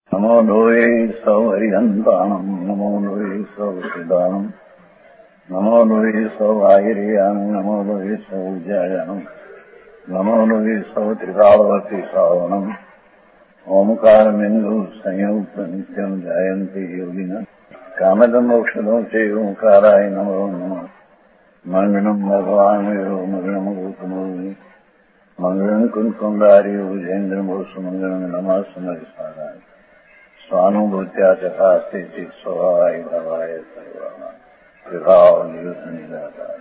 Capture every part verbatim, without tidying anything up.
नमो लोये सौहरिहन्ताणम् नमो लोये सौहृदानम् नमो लोये सौभागिर्यानम् नमो लोये सौज्यायानम् नमो लोये सौत्रिकावती सावनम् ओंकारमिन्दु संयुक्त नित्यम् जायन्ति योगिनः कामदमोक्षदो च ओंकाराय नमो नमः मंगलम् भगवान् विरो मंगलम् गौतमोनि मंगलम् कुंकुंडारि भुजेन्द्रमोसु मंगलम् नमः समरिसाराय स्वानुभूत्या चकास्ते चित् स्वभावाय भवाय सर्वाणाम् प्रभाव नियुद्ध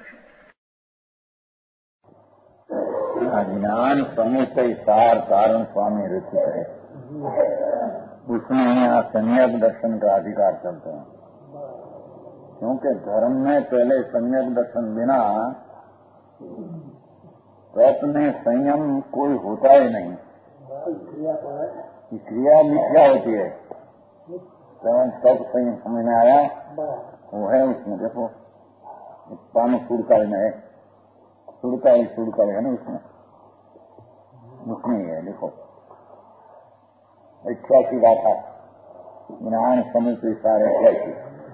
ज्ञान समुचय सार कारण स्वामी रचित है, उसमें यहाँ सम्यक दर्शन का अधिकार चलते हैं। क्योंकि धर्म में पहले सम्यक दर्शन बिना तप में संयम कोई होता ही नहीं। क्रिया मिथ्या होती है, तब संयम समझ में आया वो है उसमें। देखो पानी सुड़काई में है, सुड़काई सुड़काई है ना उसमें, उसमें ही है। देखो अट्ठासी गाथा ज्ञान समुद्र सारे अट्ठासी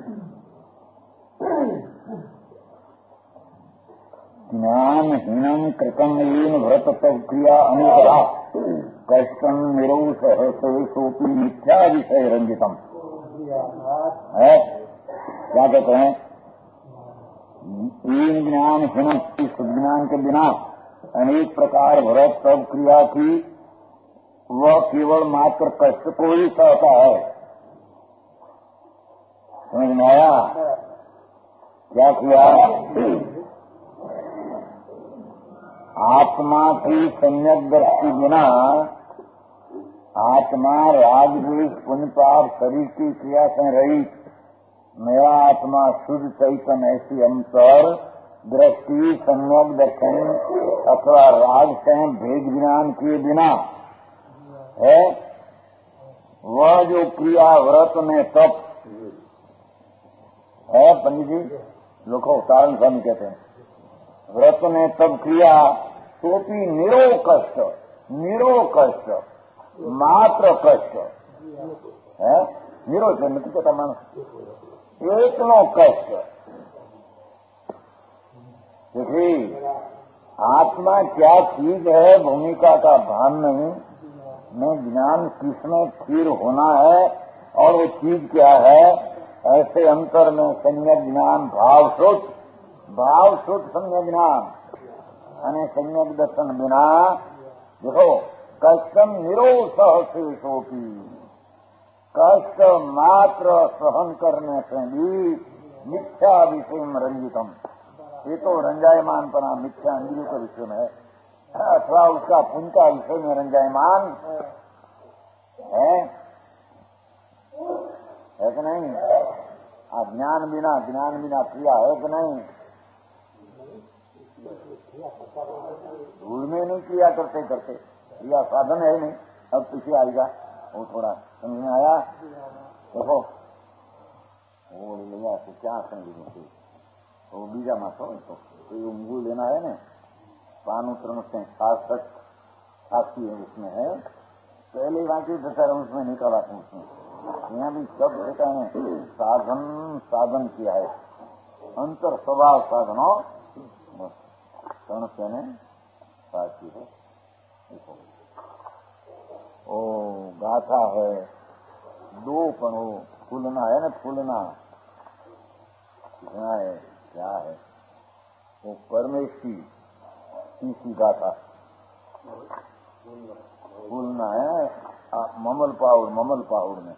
ज्ञानहीनम कृतम लीन व्रत तब क्रिया अनुग्रह कष्टम निरो सहसोपी मिथ्या विषय रंजितम है। क्या कहते हैं? लीन ज्ञानहीनम, इस ज्ञान के बिना अनेक प्रकार व्रत तब क्रिया की वह केवल मात्र कष्ट को ही सहता है। समझ में आया? क्या किया? आत्मा की सम्यक दृष्टि बिना आत्मा राग द्वेष पुण्य पाप शरीर की क्रिया से रहित मेरा आत्मा शुद्ध चैतन्य ऐसी अंतर दृष्टि सम्यक दर्शन अथवा राग से भेद ज्ञान किए बिना है, वह जो क्रिया व्रत में तप है। पंडित जी लोग उदाहरण स्वामी कहते हैं व्रत में तब क्रिया तो भी निरो कष्ट, निरो कष्ट, मात्र कष्ट है। निरो से नहीं कहता मानस एक नो कष्ट। देखिए आत्मा क्या चीज है भूमिका का भान नहीं, में ज्ञान किसमें स्थिर होना है और वो चीज क्या है। ऐसे अंतर में सम्यक ज्ञान भाव शुद्ध, भाव शुद्ध सम्यक ज्ञान અને सम्यक दर्शन बिना देखो कष्टम निरो सहसेशोपी, कष्ट मात्र सहन करने से भी मिथ्या विषय में रंजितम, ये तो रंजायमान पना मिथ्या इंद्रियों के विषय में है अथवा उसका पुण्य का विषय में रंजायमान है, है कि नहीं? ज्ञान बिना ज्ञान बिना क्रिया है कि नहीं? धूल में नहीं किया करते करते या साधन है नहीं। अब पीछे आएगा वो थोड़ा समझ में आया। देखो वो लिया तो क्या समझ वो बीजा माथो तो कोई उंगू लेना है ना पान उतरण से खास तक खासी है उसमें है। पहले बाकी दशा उसमें निकाला था उसमें यहाँ भी सब रहता है साधन साधन किया है अंतर स्वभाव साधनों से ने साक्षी है। ओ गाथा है दो पण हो फूलना है ना फूलना क्या है क्या है वो परमेश की तीसरी गाथा फूलना है आ, ममल पाहुड़ ममल पाहुड़ में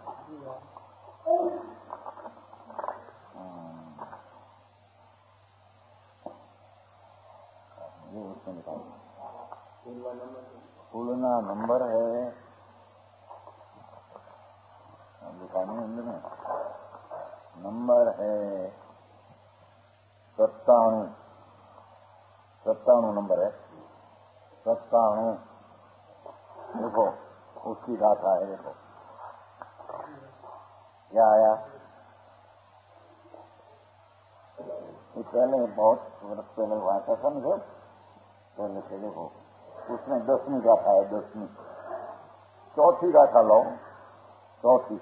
फूलना नंबर है दुकानी अंदर में नंबर है सत्ताणु सत्ताणु नंबर है सत्ताणु। देखो उसकी गाथा है। देखो क्या आया ये पहले बहुत वर्ष पहले हुआ था समझो पहले से। देखो उसमें दसवीं गाथा है दसवीं चौथी गाथा लो चौथी।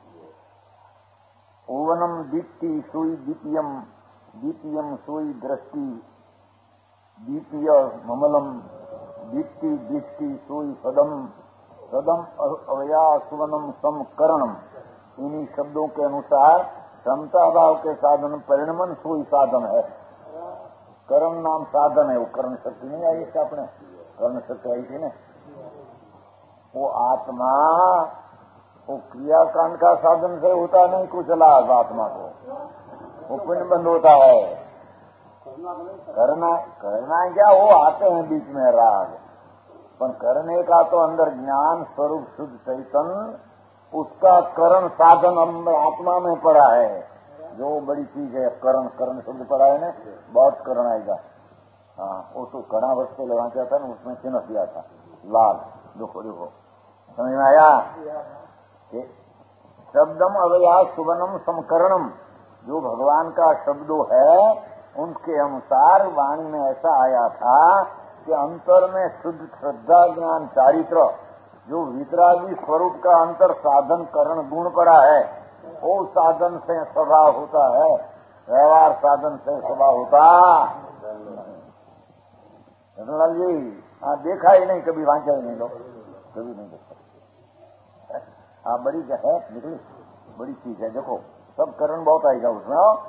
ओवनम दीप्ति सोई द्वितीयम, द्वितीयम सोई दृष्टि, द्वितीय ममलम, दीप्ति दृष्टि सोई सदम, सदम अवया सुवनम सम करणम। इन्हीं शब्दों के अनुसार समता भाव के साधन परिणमन सोई साधन है। करण नाम साधन है, वो करण शक्ति नहीं आई इसका, अपने करण शक्ति आई थी ना, वो आत्मा वो क्रियाकांड का साधन से होता नहीं कुछ लाभ आत्मा को, वो पुण्य बंद होता है। करना करना क्या, वो आते हैं बीच में राग, पर करने का तो अंदर ज्ञान स्वरूप शुद्ध चैतन्य, उसका करण साधन हम आत्मा में पड़ा है। जो बड़ी चीज है करण, करण शब्द पड़ा है ना, बहुत करण आएगा। हाँ, वो तो कड़ा बस्ते लगा क्या था ना, उसमें चिन्ह दिया था लाल, देखो देखो समझ में आया। शब्दम अवया सुवनम समकरणम, जो भगवान का शब्दों है उनके अनुसार वाणी में ऐसा आया था कि अंतर में शुद्ध श्रद्धा ज्ञान चारित्र, जो वितरागी स्वरूप का अंतर साधन करण गुण पड़ा है, वो साधन से स्वभाव होता है, व्यवहार साधन से स्वभाव होता। रतनलाल जी हाँ, देखा ही नहीं कभी, वांचा ही नहीं लोग कभी नहीं देखा। हाँ, बड़ी है निकली, बड़ी चीज है। देखो सब करण बहुत आएगा उसमें।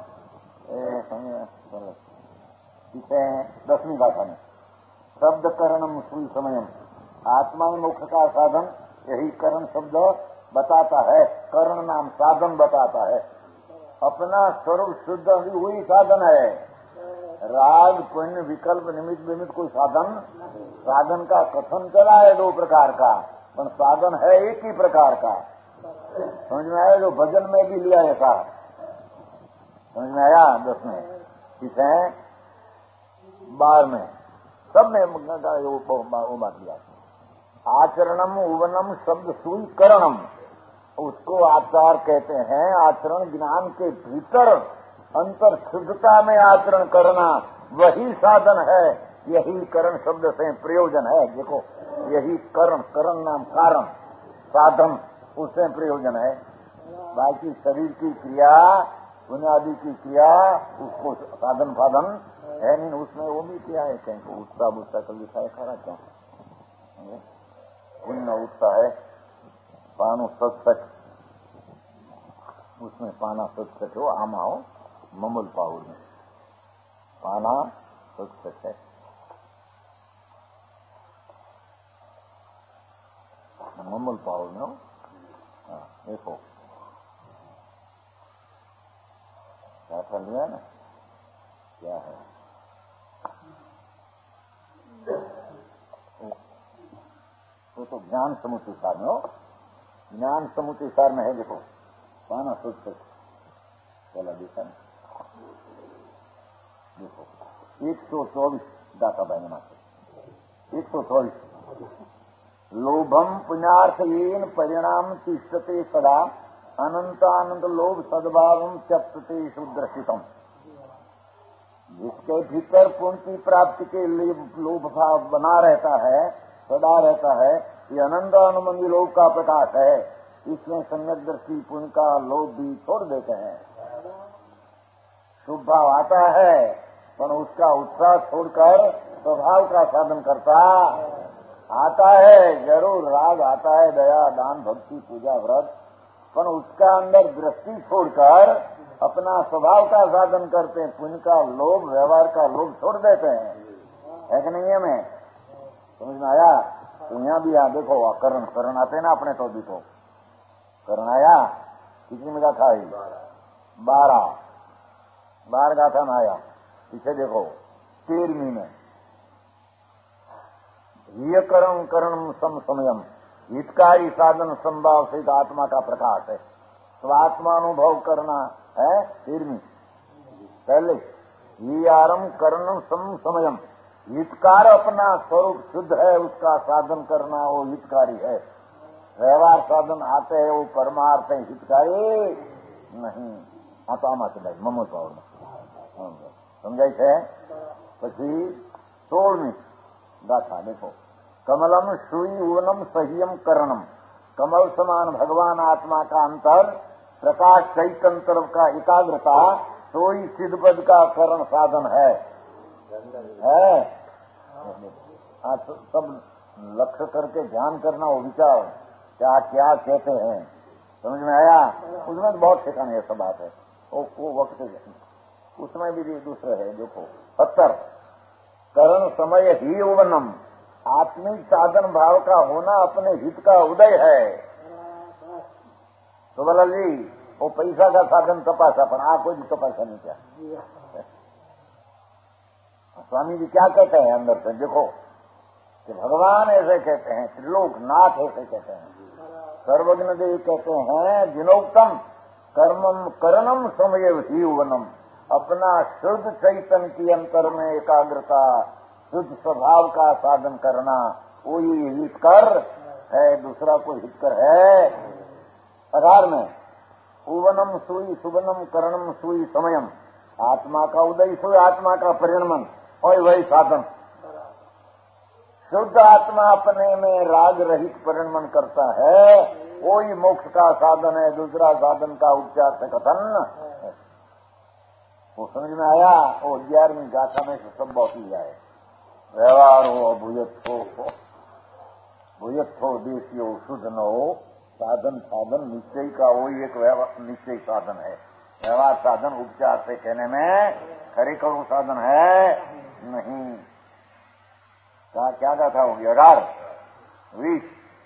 इसे दसवीं गाथा में शब्द करणम सुई समयम, आत्मा मोक्ष का साधन यही करण शब्द बताता है। करण नाम साधन बताता है, अपना स्वरूप शुद्ध हुई साधन है। राग पुण्य विकल्प निमित्त निमित्त कोई साधन, साधन का कथन चला है दो प्रकार का, पर साधन है एक ही प्रकार का। समझ में आया, जो भजन में भी लिया ऐसा समझ में आया। दस में ठीक है, बार में सब में वो बात लिया। आचरणम उवनम शब्द सुई करणम, उसको आचार कहते हैं। आचरण ज्ञान के भीतर अंतर शुद्धता में आचरण करना, वही साधन है। यही करण शब्द से प्रयोजन है। देखो यही करण, करण नाम कारण, साधन उससे प्रयोजन है। बाकी शरीर की क्रिया, बुनियादी की क्रिया, उसको साधन फाधन है नहीं। उसमें वो भी क्या है, कहीं उत्साह उत्साह कर लिखा है खरा क्या, पुण्य उत्साह है। पानो सत्सक, उसमें पाना सत्सक हो, आमा हो ममुल पाहुर में पाना सत्सक है। ममुल पाहुर में हो। हाँ, देखो क्या कर लिया ना, क्या है तो, तो ज्ञान समुच्चय सार में हो, ज्ञान समुच्चय सार में है। देखो पाना सत्सक पहला देखा ना, देखो एक सौ चौबीस दाता बहना से एक सौ चौबीस लोभम पुण्यार्थयेन परिणाम तिष्ठते सदा, अनंतानंद लोभ सद्भावम चक्षते सुदर्शितम। जिसके भीतर पुण्य की प्राप्ति के लिए लोभ भाव बना रहता है, सदा रहता है, ये अनंत अनुमंदी लोभ का प्रकाश है। इसमें सम्यक दृष्टि पुण्य का लोभ भी छोड़ देते हैं। शुभ भाव आता है, पर उसका उत्साह छोड़कर स्वभाव का साधन करता आता है। जरूर राग आता है, दया दान भक्ति पूजा व्रत, पर उसका अंदर दृष्टि छोड़कर अपना स्वभाव का साधन करते हैं। पुण्य का लोभ, व्यवहार का लोभ छोड़ देते हैं, है कि नहीं है? मैं समझ में आया? तो यहाँ भी आ देखो, करण करण आते ना अपने तो भी तो करण आया। कितनी में गाथा आई? बारह बार गाथा में आया। पीछे देखो तेरहवीं में ये करण करण सम समयम, हितकारी साधन संभाव सहित आत्मा का प्रकाश है। स्वात्मानुभव करना है तेरहवीं। पहले ये आरम करण सम समयम, हितकार अपना स्वरूप शुद्ध है, उसका साधन करना वो हितकारी है। व्यवहार साधन आते हैं वो परमार्थ है, हितकारी नहीं। आत्मा के भाई ममो पावर में समझाई है। પછી सोलहवीं गाथा देखो, कमलम श्रूयी उवनम सह्यम करणम, कमल समान भगवान आत्मा का अंतर, प्रकाश चैतन्य तरफ का एकाग्रता, तो ही सिद्धपद का करण साधन है। है आप सब लक्ष्य करके ध्यान करना, वो विचार क्या क्या कहते हैं, समझ में आया? उसमें तो बहुत ठिकाने सब बात है। वो, वो वक्त उसमें भी दूसरे है। देखो सत्तर करण समय ही उवनम, आत्मिक साधन भाव का होना अपने हित का उदय है। तो बोला जी वो पैसा का साधन तपासा, पर आ कोई भी तपासा नहीं क्या। स्वामी जी क्या कहते हैं अंदर से, देखो कि भगवान ऐसे कहते हैं, त्रिलोक नाथ ऐसे कहते हैं, सर्वज्ञ देव कहते हैं, जिनोक्तम कर्मम करणम समय ही उवनम, अपना शुद्ध चैतन्य की अंतर में एकाग्रता, शुद्ध स्वभाव का साधन करना, वो ये हितकर है, दूसरा कोई हितकर है। आधार में उवनम सुई सुवनम करणम सुई समयम, आत्मा का उदय सुई आत्मा का परिणमन, और वही साधन। शुद्ध आत्मा अपने में राग रहित परिणमन करता है, वो ही मोक्ष का साधन है, दूसरा साधन का उपचार से कथन। वो समझ में आया? वो ग्यारहवीं गाथा में से सब बहुत ही आए। व्यवहार हो भूयत हो भूयत हो देशी हो शुद्ध न हो, साधन साधन निश्चय का वही एक निश्चय साधन है। व्यवहार साधन उपचार से कहने में खरी करो साधन है नहीं। क्या क्या गाथा होगी? अठार बीस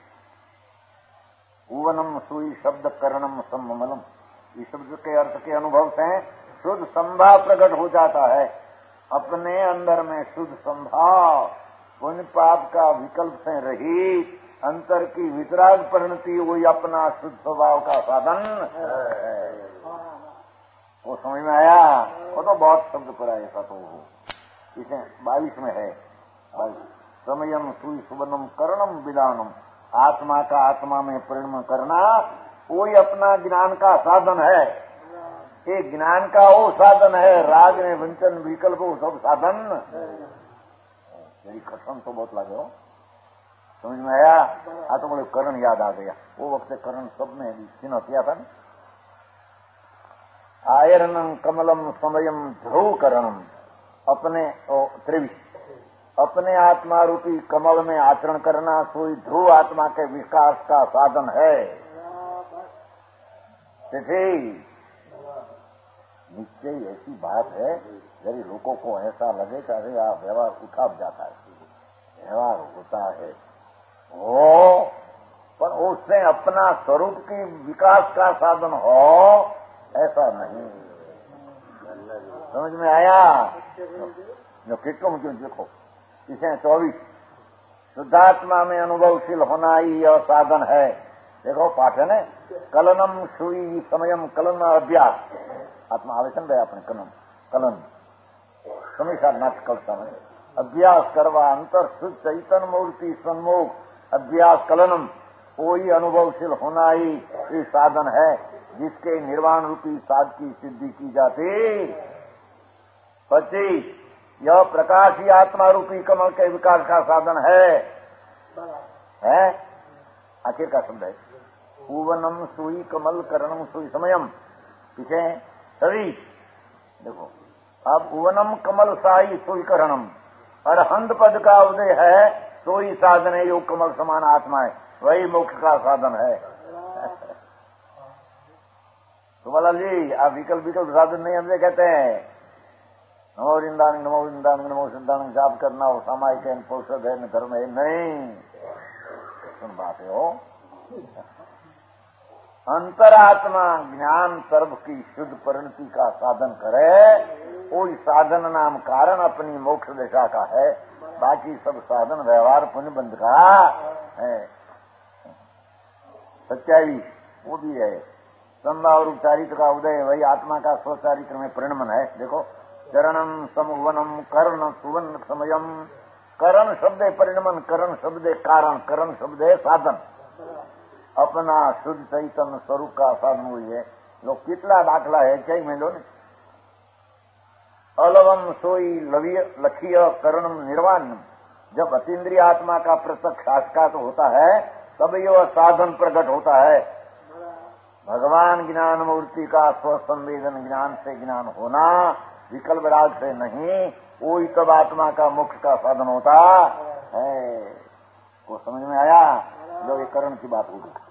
उवनम सुई शब्द करणम सम्मलम, इस शब्द के अर्थ के अनुभव से शुद्ध संभाव प्रकट हो जाता है। अपने अंदर में शुद्ध संभाव, पुण्य पाप का विकल्प से रहित अंतर की वितराग परिणति, वही अपना शुद्ध स्वभाव का साधन है। वो समझ में आया? वो तो बहुत शब्द पर आया ऐसा तो इसे बाईस में है। समयम सुई सुवर्णम करणम विदानम, आत्मा का आत्मा में परिणम करना, वही अपना ज्ञान का साधन है। ये ज्ञान का वो साधन है, राग में वंचन विकल्प वो सब साधन। मेरी कसम तो बहुत लगे हो, समझ में आया? आ तो बोले करण याद आ गया, वो वक्त करण सब में चिन्ह किया था। आयरनम कमलम समयम ध्रुव करणम, अपने त्रिविश अपने आत्मा रूपी कमल में आचरण करना, सोई ध्रुव आत्मा के विकास का साधन है। निश्चय ऐसी बात है, यदि लोगों को ऐसा लगे कि अरे आप व्यवहार उठा जाता है, व्यवहार होता है वो, पर उससे अपना स्वरूप की विकास का साधन हो, ऐसा नहीं। समझ में आया? जो कितों में क्यों देखो, इसे चौबीस शुद्धात्मा में अनुभवशील होना ही यह साधन है। देखो पाठ है न, कलनम सुई समयम कलन अभ्यास, आत्मा आवेशन गया अपने कलन कलन हमेशा नाच कल समय अभ्यास करवा, अंतर शुद्ध चैतन्य मूर्ति सन्मुख अभ्यास कलनम, वही अनुभवशील होना ही ये साधन है, जिसके निर्वाण रूपी साध की सिद्धि की जाती। पच्चीस यह प्रकाश ही आत्मा रूपी कमल के विकास का साधन है। है आखिर का शब्द है पूवनम सुई कमल करणम सुई समयम, पीछे सभी देखो। अब उवनम कमल साई सुई करणम, अरहंत पद का उदय है, सोई साधन है, योग कमल समान आत्मा है, वही मोक्ष का साधन है। तो बोला जी आप विकल्प विकल्प साधन नहीं, हमसे कहते हैं नमो वृंदावन नमो वृंदावन नमो वृंदावन जाप करना हो, सामायिक है, पौषध है, न धर्म है, नहीं सुन बात है हो। अंतरात्मा ज्ञान सर्व की शुद्ध परिणति का साधन करे, कोई साधन नाम कारण अपनी मोक्ष दिशा का है, बाकी सब साधन व्यवहार पुण्य बंध का है। सच्चाई वो भी है, संभाव रूप चारित्र का उदय वही आत्मा का स्वचारित्र में परिणमन है। देखो चरणम समुवनम कर्ण सुवन समयम, करण शब्द परिणमन, करण शब्द कारण, करण शब्द है साधन, अपना शुद्ध चैतन्य स्वरूप का साधन हुई है। लोग कितना दाखला है कई में लो ने, अलवम सोई लवीय लखीय करणम निर्वाण, जब अतीन्द्रिय आत्मा का प्रत्यक्ष साक्षात होता है तब यह साधन प्रकट होता है। भगवान ज्ञान मूर्ति का स्वसंवेदन ज्ञान से ज्ञान होना, विकल्प राग से नहीं, वही तब आत्मा का मोक्ष का साधन होता है। को समझ में आया? जो ये करण की बात हो गई,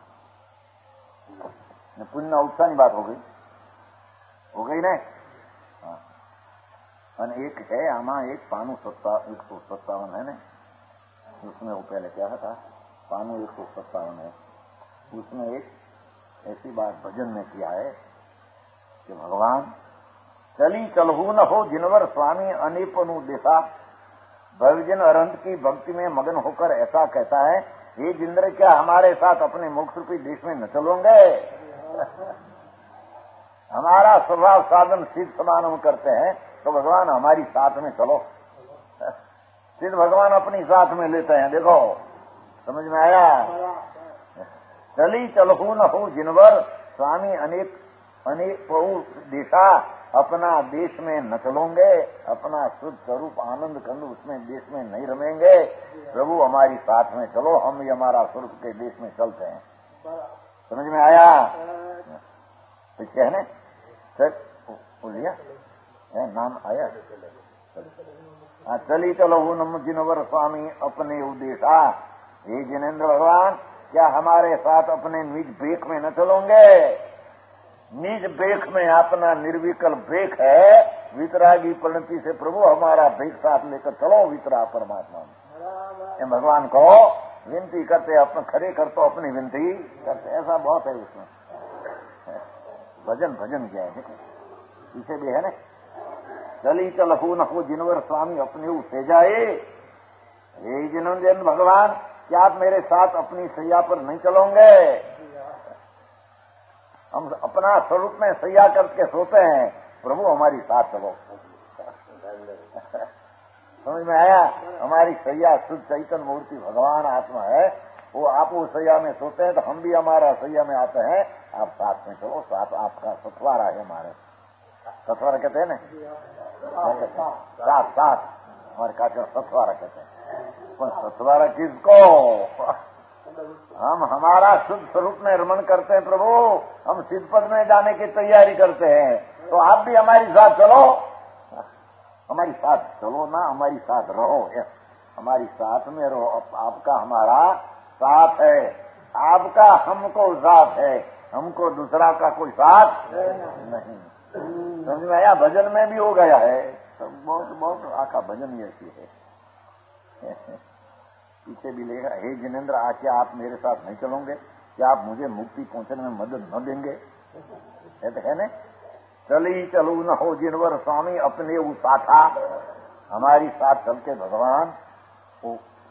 पुण्य उत्साह की बात हो गई, हो गई नहीं? हाँ। एक है आमा, एक पानु सत्ता एक सौ सत्तावन है ना, उसमें वो पहले क्या था, पानु एक सौ सत्तावन है, उसमें एक ऐसी बात भजन में किया है कि भगवान चली चलहू न हो जिनवर स्वामी अनिपनु दिशा, भवजन अरंत की भक्ति में मगन होकर ऐसा कहता है, ये जिंद्र क्या हमारे साथ अपने मोक्ष रूपी देश में न चलोगे? हमारा स्वभाव साधन सिद्ध समान हम करते हैं, तो भगवान हमारी साथ में चलो। सिद्ध भगवान अपनी साथ में लेते हैं। देखो समझ में आया? चली चलहू न हो जिनवर स्वामी अनेक अनेक दिशा, अपना देश में न चलोगे, अपना शुद्ध स्वरूप आनंद कंद उसमें देश में नहीं रमेंगे, प्रभु हमारी साथ में चलो, हम भी हमारा स्वरूप के देश में चलते हैं। समझ में आया? है ना? सर बोलिए, नाम आया? हाँ, चली चलो नम जिनवर स्वामी अपने उद्देशा, हे जिनेन्द्र भगवान क्या हमारे साथ अपने निज बेख में न चलोगे? निज बेख में अपना निर्विकल बेख है, वितरागी परिणति से प्रभु हमारा बेख साथ लेकर चलो वितरा परमात्मा में। भगवान को विनती करते, अपने खड़े कर तो अपनी विनती करते, ऐसा बहुत है उसमें। भजन भजन क्या है देखो, इसे भी है ना, चली चलहू न हो जिनवर स्वामी अपने से जाए, हे जिनों भगवान क्या आप मेरे साथ अपनी सैया पर नहीं चलोगे? हम अपना स्वरूप में सैया करके सोते हैं, प्रभु हमारी साथ चलो। समझ में आया? हमारी सैया शुद्ध चैतन्य मूर्ति भगवान आत्मा है, वो आप उस सैया में सोते हैं तो हम भी हमारा सैया में आते हैं, आप साथ में चलो, साथ आपका सतवारा है। हमारे सतवारा कहते हैं ना, साथ साथ हमारे काटे सतवारा कहते हैं। पर सतवारा किसको? हम हमारा शुद्ध स्वरूप में रमण करते हैं प्रभु, हम सिद्ध पद में जाने की तैयारी करते हैं, तो आप भी हमारी साथ चलो, हमारी साथ चलो ना, हमारी साथ रहो, हमारी साथ में रहो। आपका हमारा साथ है, आपका हमको साथ है, हमको दूसरा का कोई साथ नहीं। समझ में आया? भजन में भी हो गया है, बहुत बहुत आका भजन ऐसी है। पीछे भी लेगा, हे जिनेन्द्र आके आप मेरे साथ नहीं चलोगे? क्या आप मुझे मुक्ति पहुंचने में मदद न देंगे? कहते है ना, चली चलू न हो जिनवर स्वामी अपने वो साथा, हमारी साथ चल के भगवान वो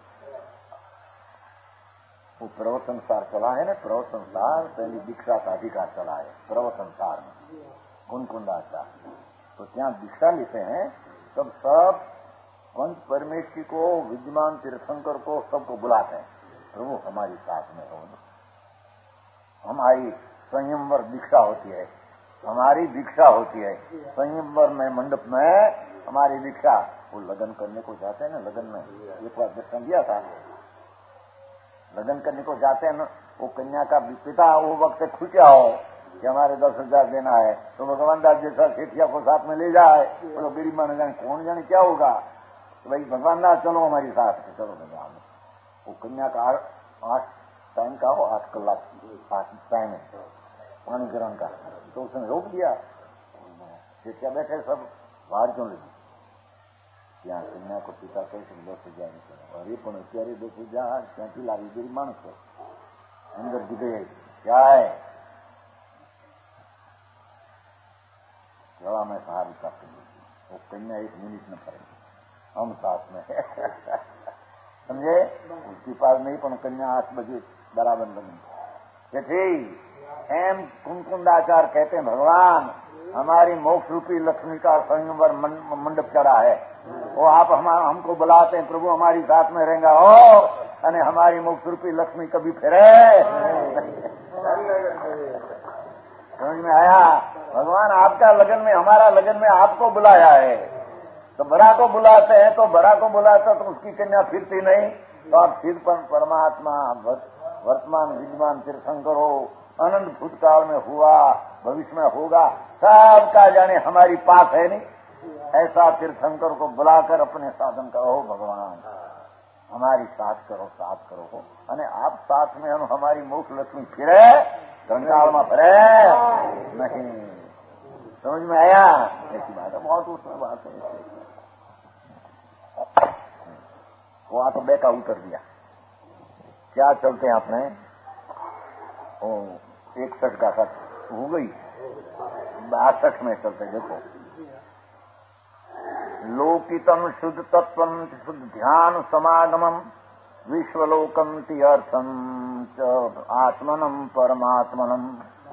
वो पर्वत संसार चला है ना, पर्वत संसार पहली दीक्षा का अधिकार चला है पर्वत संसार में, कुंकुंडाचार। तो ત્યાં दीक्षा लेते हैं तब सब पंच परमेश्वरी को, विद्यमान तीर्थंकर को, सबको बुलाते हैं, प्रभु हमारी साथ में हो। हमारी संयमवर दीक्षा होती है, हमारी दीक्षा होती है संयमवर में, मंडप में हमारी दीक्षा। वो लगन करने को जाते हैं ना, लगन में एक बार दर्शन दिया था, लगन करने को जाते हैं ना, वो कन्या का पिता वो वक्त खुचा हो कि हमारे दस हजार देना है, तो भगवान दास जैसा सेठिया को साथ में ले जाए, तो गरीब मान जाने कौन जाने क्या होगा, तो भाई भगवान दास चलो हमारी साथ, चलो भगवान। वो कन्या का आठ टाइम का हो, आठ कलाक आठ टाइम है पानी ग्रहण का, तो उसने रोक दिया। सेठिया बैठे सब बाहर क्यों लगी, ત્યાં કન્યા को पिता કહે છે દસ હજાર રૂપિયા, અરે પણ અત્યારે દસ હજાર ક્યાંથી લાવી, ગરીબ માણસ છે, અંદર દીધે क्या है, गला में सहार उतार वो कन्या एक मिनट न पड़े, हम साथ में समझे, उसके पास नहीं पण कन्या आठ बजे बराबर बनी कि ठीक एम कुंकुंडाचार कहते हैं भगवान हमारी मोक्ष रूपी लक्ष्मी का संयमवर मंडप चढ़ा है, वो आप हम हमको बुलाते हैं, प्रभु हमारी साथ में रहेगा हो, अने हमारी मोक्ष रूपी लक्ष्मी कभी फिरे। समझ में आया? भगवान आपका लगन में, हमारा लगन में आपको बुलाया है, तो बड़ा को बुलाते हैं, तो बड़ा को बुलाता तो उसकी कन्या फिरती नहीं, तो आप फिर परमात्मा वर्तमान विद्यमान तीर्थंकर हो, अनंत भूतकाल में हुआ, भविष्य में होगा, सबका जाने हमारी पास है नहीं। ऐसा तीर्थंकर को बुलाकर अपने साधन करो, भगवान हमारी साथ करो, साथ करो हो, अने आप साथ में हम हमारी मोक्ष लक्ष्मी फिरे, कंकाल में फिरे नहीं। समझ में आया? ऐसी बात है, बहुत उसमें बात है। वो आ तो बेका उतर दिया। क्या चलते हैं अपने ओ इकसठ का खत हो गई, बासठ में चलते। देखो, लोकितम शुद्ध तत्वम शुद्ध ध्यान समागमम विश्वलोकम तीर्थम च आत्मनम परमात्मनम।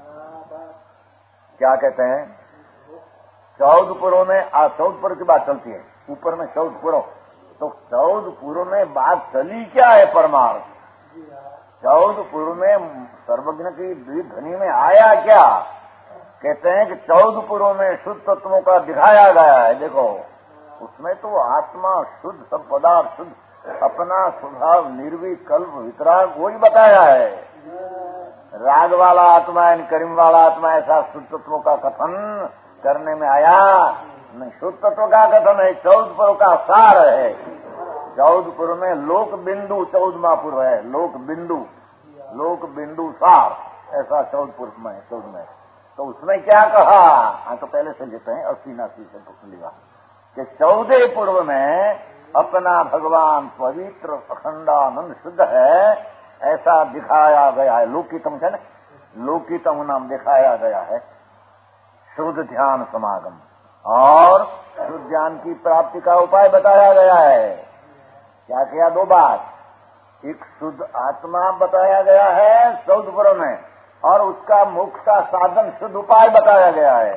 क्या कहते हैं? चौदह पुरों में आ चौदह पुर की बात चलती है, ऊपर में चौदह पुरों, तो चौदह पुरों में बात चली क्या है? परमार्थ। चौदह पुरों में सर्वज्ञ की ध्वनि में आया क्या? कहते हैं कि चौदह पुरों में शुद्ध तत्वों का दिखाया गया है। देखो, उसमें तो आत्मा शुद्ध, सब पदार्थ शुद्ध, अपना स्वभाव निर्विकल्प वितराग वही बताया है। राग वाला आत्मा है, करीम वाला आत्मा, ऐसा शुद्ध तत्वों का कथन करने में आया नहीं। शुद्ध तत्व का कथन है, चौदह पुर का सार है। चौदह पुर में लोक बिंदु चौदहवा पुर है, लोक बिंदु, लोक बिंदु सार, ऐसा चौदह पुर में चौदह में। तो उसमें क्या कहा? हाँ, तो पहले से लेते हैं अस्सी नासी से तो लिखा कि चौदह पूर्व में अपना भगवान पवित्र अखंडानंद शुद्ध है, ऐसा दिखाया गया है। लोकितम है ना, लोकितम नाम दिखाया गया है। शुद्ध ध्यान समागम और शुद्ध ज्ञान की प्राप्ति का उपाय बताया गया है। क्या किया? दो बात, एक शुद्ध आत्मा बताया गया है चौदह पुर में, और उसका मोक्ष का साधन शुद्ध उपाय बताया गया है।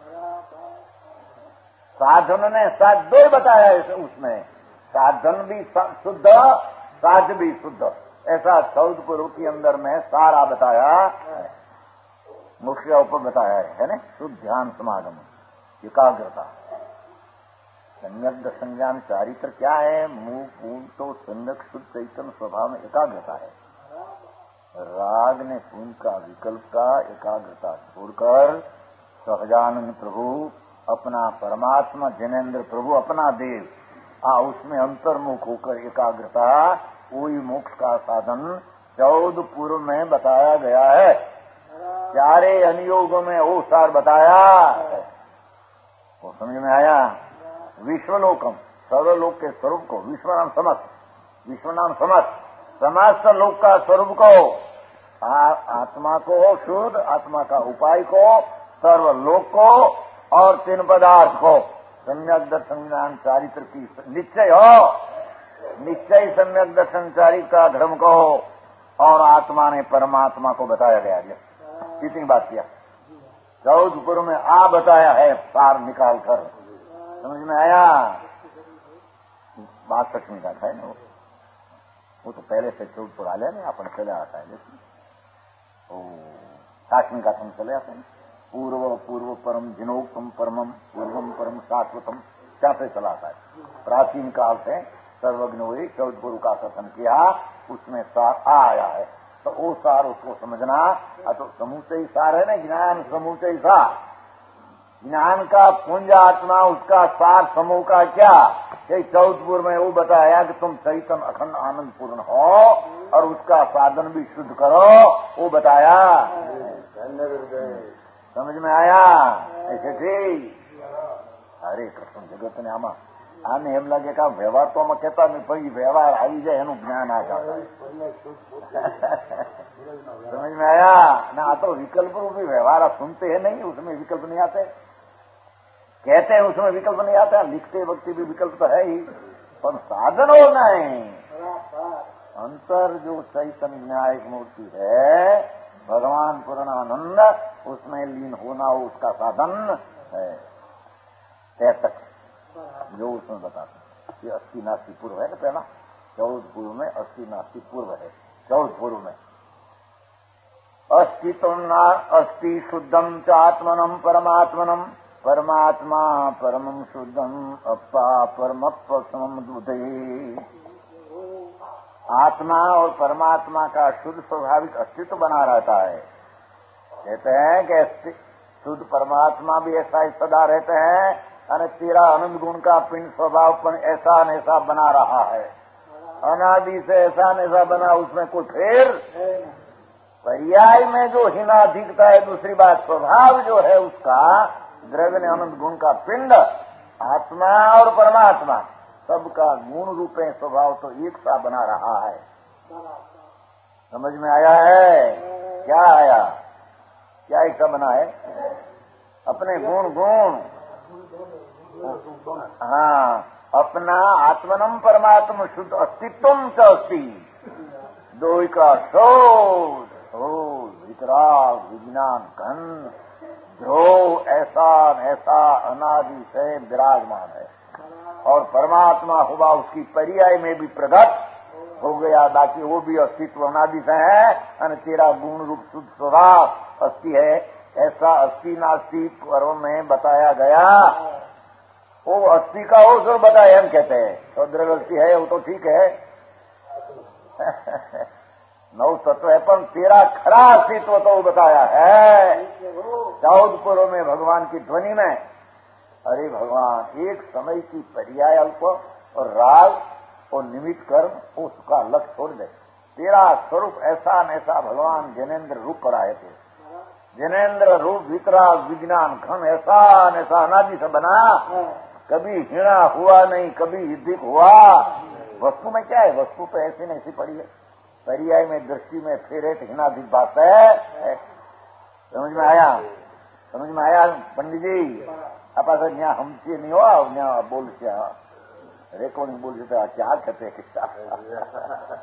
साधन ने साध दो बताया है उसमें, साधन भी शुद्ध, साध भी शुद्ध, ऐसा चौदह पुर के अंदर में सारा बताया है। मुख्य ऊपर बताया है, है ना? शुद्ध ध्यान समागम, एकाग्रता, सम्यक दर्शन ज्ञान चारित्र क्या है? मुंह पूर्ण तो सम्यक शुद्ध चैतन्य स्वभाव में एकाग्रता है। राग ने पूर्ण का विकल्प का एकाग्रता छोड़कर सहजानंद प्रभु अपना परमात्मा, जनेन्द्र प्रभु अपना देव, आ उसमें अंतर्मुख होकर एकाग्रता, वही मोक्ष का साधन चौदह पूर्व में बताया गया है। चारे अनुयोगों में वो सार बताया है। वो समझ में आया? विश्वलोकम, सर्वलोक के स्वरूप को, विश्व नाम समस्त, विश्व नाम समस्त, समस्त लोक का स्वरूप को, आ, आत्मा को शुद्ध, आत्मा का उपाय को, सर्वलोक को और तीन पदार्थ को, सम्यक दर्शन ज्ञान चारित्र की निश्चय हो, निश्चय सम्यक दर्शन चारित्र का धर्म को, और आत्मा ने परमात्मा को बताया गया है। कितनी बात किया? चौदह पुर में आ बताया है सार निकाल कर। समझ में आया? बासठ में का है ना वो, वो तो पहले से चौदह पुर आ लिया ना, अपन चले आता है। लेकिन साठ में का तुम चले आते हैं। पूर्व पूर्व परम जिनोक्तम परमम पूर्वम परम शाश्वतम, क्या से चला आता है? प्राचीन काल से सर्वज्ञ हुई चौदह पुर का कथन किया, उसमें सार आया है। तो वो सार उसको समझना, तो समूचे ही सार है ना, ज्ञान समूचे ही सार, ज्ञान का पुंज आत्मा, उसका सार समूह का क्या? चौदह पुर में वो बताया कि तुम चैतन्य अखंड आनंद पूर्ण हो और उसका साधन भी शुद्ध करो, वो बताया। समझ में आया? ऐसे ठीक। अरे कृष्ण जगत ने आमा આને એમ લાગે કે વ્યવહાર તો અમે કહેતા નહીં, પછી વ્યવહાર આવી જાય એનું જ્ઞાન આ જાતા है। समझ में आया ना? आ तो विकल्प रूपी व्यवहार आप सुनते हैं नहीं, उसमें विकल्प नहीं आते, कहते हैं उसमें विकल्प नहीं आता, लिखते वक्त भी विकल्प तो है ही, पर साधन होना है। अंतर जो चैतन्य न्यायिक मूर्ति है भगवान पूर्णानंद, उसमें लीन होना हो उसका साधन है। तक जो उसमें बताते, ये अस्सी नास्ती पूर्व है ना, पहला चौदह पूर्व में अस्सी नास्ती पूर्व है। चौदह पूर्व में अस्ति तो ना अस्ति शुद्धम च आत्मनम परमात्मनम, परमात्मा परमम शुद्धम अप्पा परमप्प समम दूधे। आत्मा और परमात्मा का शुद्ध स्वाभाविक अस्तित्व बना रहता है। कहते हैं कि शुद्ध परमात्मा भी ऐसा ही सदा रहते हैं और तेरा अनंत गुण का पिंड स्वभाव पर ऐसा न ऐसा बना रहा है, अनादि से ऐसा न ऐसा बना, उसमें कोई फेर। पर्याय में जो हिना दिखता है, दूसरी बात स्वभाव जो है उसका द्रव्य ने अनंत गुण का पिंड, आत्मा और परमात्मा सबका गुण रूपे स्वभाव तो एक सा बना रहा है। समझ में आया है? क्या आया? क्या एक सा बना है? अपने गुण गुण हाँ, अपना आत्मनम परमात्म शुद्ध अस्तित्वम च अस्ति दो का शोध हो वितराग विज्ञान घन ध्रुव ऐसा ऐसा अनादि से विराजमान है, और परमात्मा हुआ उसकी पर्याय में भी प्रगट हो गया, बाकी वो भी अस्तित्व अनादि से है और तेरा गुण रूप शुद्ध स्वभाव अस्थि है। ऐसा अस्थि नास्ति पर्व में बताया गया, वो अस्थि का हो जो बताया हम कहते हैं तो द्रव्य है, वो तो ठीक है नौ तत्व है, पर तेरा खरा अस्तित्व तो बताया है चौदह पूर्व में भगवान की ध्वनि में। अरे भगवान एक समय की पर्याय अल्प और राग और निमित्त कर्म उसका लक्ष्य छोड़ दे, तेरा स्वरूप ऐसा न ऐसा भगवान जनेन्द्र रूप पर आए थे, जनेन्द्र रूप वितराग विज्ञान घन ऐसा न ऐसा अनादि से बना, कभी हीणा हुआ नहीं, कभी युद्धिक हुआ। वस्तु में क्या है? वस्तु तो ऐसी नहीं ऐसी पड़ी है, पर्याय में दृष्टि में फिर एक हिनाधिक बात है। समझ में आया? समझ में आया पंडित जी? आप यहाँ हमसे नहीं हुआ, यहाँ बोल क्या रेकॉर्डिंग बोल देते क्या कहते हैं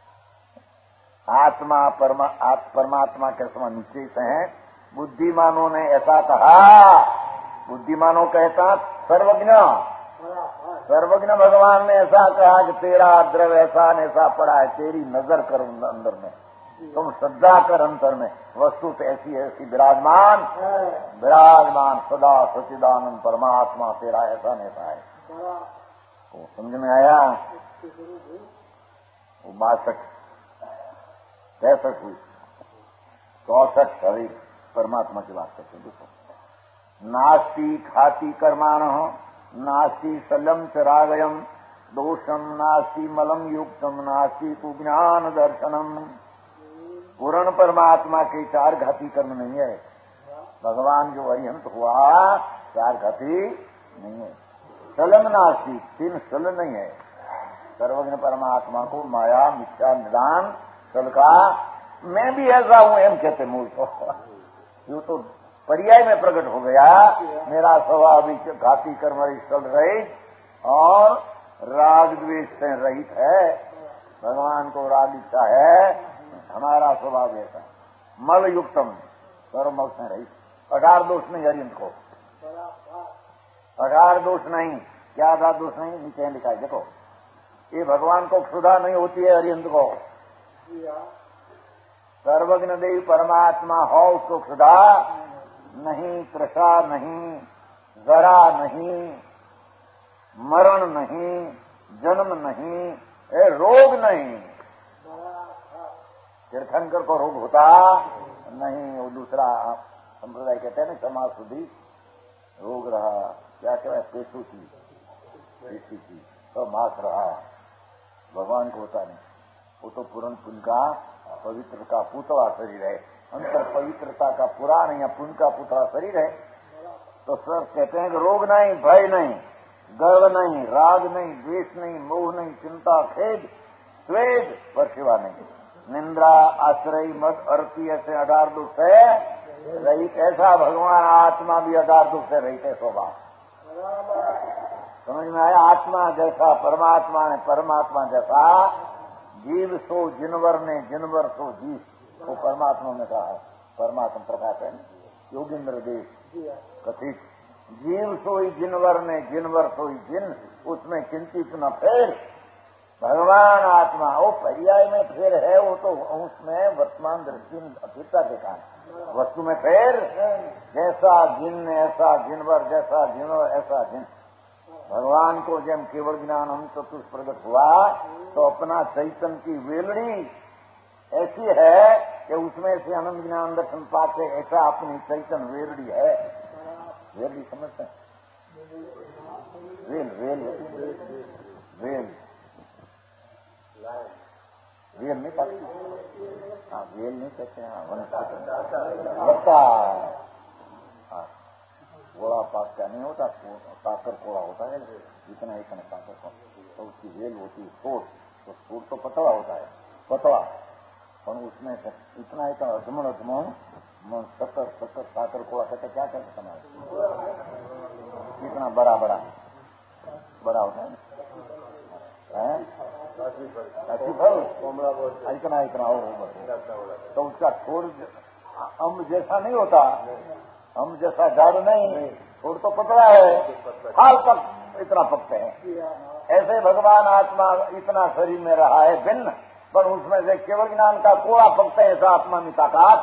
आत्मा परमा, परमात्मा के समान निश्चय से है। बुद्धिमानों ने ऐसा कहा, बुद्धिमानों कहता सर्वज्ञ सर्वज्ञ भगवान ने ऐसा कहा कि तेरा द्रव्य ऐसा न ऐसा पड़ा है, तेरी नजर कर अंदर में, तुम श्रद्धा कर अंतर में, वस्तु तो ऐसी ऐसी विराजमान विराजमान सदा सच्चिदानंद परमात्मा तेरा ऐसा न ऐसा है। तो समझ में आया? वो बासठ पैंसठ हुई चौसठ शरीर परमात्मा की बात करते देखो। नास्ति खाती कर्माण नास्ति सलम च रागयम दोषम नास्ति मलम युक्तम नास्ति कुज्ञान दर्शनम। पूर्ण परमात्मा के चार घाती कर्म नहीं है। भगवान जो अरिहंत हुआ चार घाती नहीं है। सलम नास्ति, तीन सल नहीं है। सर्वज्ञ परमात्मा को माया मिथ्या निदान सल का मैं भी ऐसा हूं एम कहते मूल तो यूं तो पर्याय में प्रकट हो गया। मेरा स्वभाव भी घाती कर्म चल रहित और राग द्वेष से रहित है। भगवान को राग इच्छा है, हमारा स्वभाव ऐसा मल युक्तम सर्वमल से रहित, अठार दोष नहीं हरिंद को, अठार दोष नहीं। क्या अठार दोष नहीं? नीचे लिखा है देखो, ये भगवान को क्षुधा नहीं होती है हरिंद को। सर्वज्ञ देव परमात्मा हो उसको क्षुधा नहीं, तृषा नहीं, जरा नहीं, मरण नहीं, जन्म नहीं, ए रोग नहीं। तीर्थंकर को रोग होता नहीं, वो दूसरा संप्रदाय कहते हैं ना समाज शुद्धि रोग रहा, क्या कहते पेशु की पेशी की तो मास रहा, भगवान को होता नहीं। वो तो पूर्ण पुण्य का पवित्र का पुतला शरीर है, अंतर पवित्रता का पुराण या पुण्य का पुतला शरीर है। तो सर कहते हैं कि रोग नहीं, भय नहीं, गर्व नहीं, राग नहीं, द्वेष नहीं, मोह नहीं, चिंता खेद स्वेद पर शिवा नहीं, निंद्रा आश्रय मत अर्थी ऐसे अठार दुख से रहित। ऐसा भगवान आत्मा भी अठार दुख से रहित है स्वभाव। समझ में आया? आत्मा जैसा परमात्मा ने, परमात्मा जैसा जीव सो जिनवर ने, जिनवर सो जीव, वो परमात्मा में कहा है। परमात्मा प्रकाश है योगेंद्र देव कथित, जीव सोई जिनवर ने, जिनवर सोई जिन, उसमें चिंतित न फेर। भगवान आत्मा वो पर्याय में फेर है, वो तो उसमें वर्तमान दृष्टि अतीतता के कारण वस्तु में फेर। जैसा जिन ऐसा जिनवर, जैसा जिनवर ऐसा जिन। भगवान को जब केवल ज्ञान हम चतुष प्रकट हुआ तो अपना चैतन्य की वेलड़ी ऐसी है कि उसमें से अनंत ज्ञान दर्शन पाते, ऐसा अपनी चैतन्य वेलड़ी है। वेलड़ी समझते हैं? वेल वेल वेल वेल नहीं कहते, हाँ वेल नहीं कहते, हाँ लगता हाँ कोड़ा पाक का नहीं होता, काकर कोड़ा होता है, इतना इतना काकर का, तो उसकी वेल होती है सूट, तो सूट तो पतला होता है, पतला, और उसमें इतना इतना अजमन अजमन सत्तर सत्तर काकर कोड़ा कहते, क्या कहते समाज, इतना बड़ा बड़ा बड़ा होता है, इतना इतना हो, तो उसका छोड़ अम्ब जैसा नहीं होता, हम जैसा झाड़ नहीं, छोड़ तो पतला है, हाल तक इतना पकते हैं। ऐसे भगवान आत्मा इतना शरीर में रहा है भिन्न, पर उसमें से केवल ज्ञान का कोड़ा पकते हैं, ऐसा आत्मा में ताकत।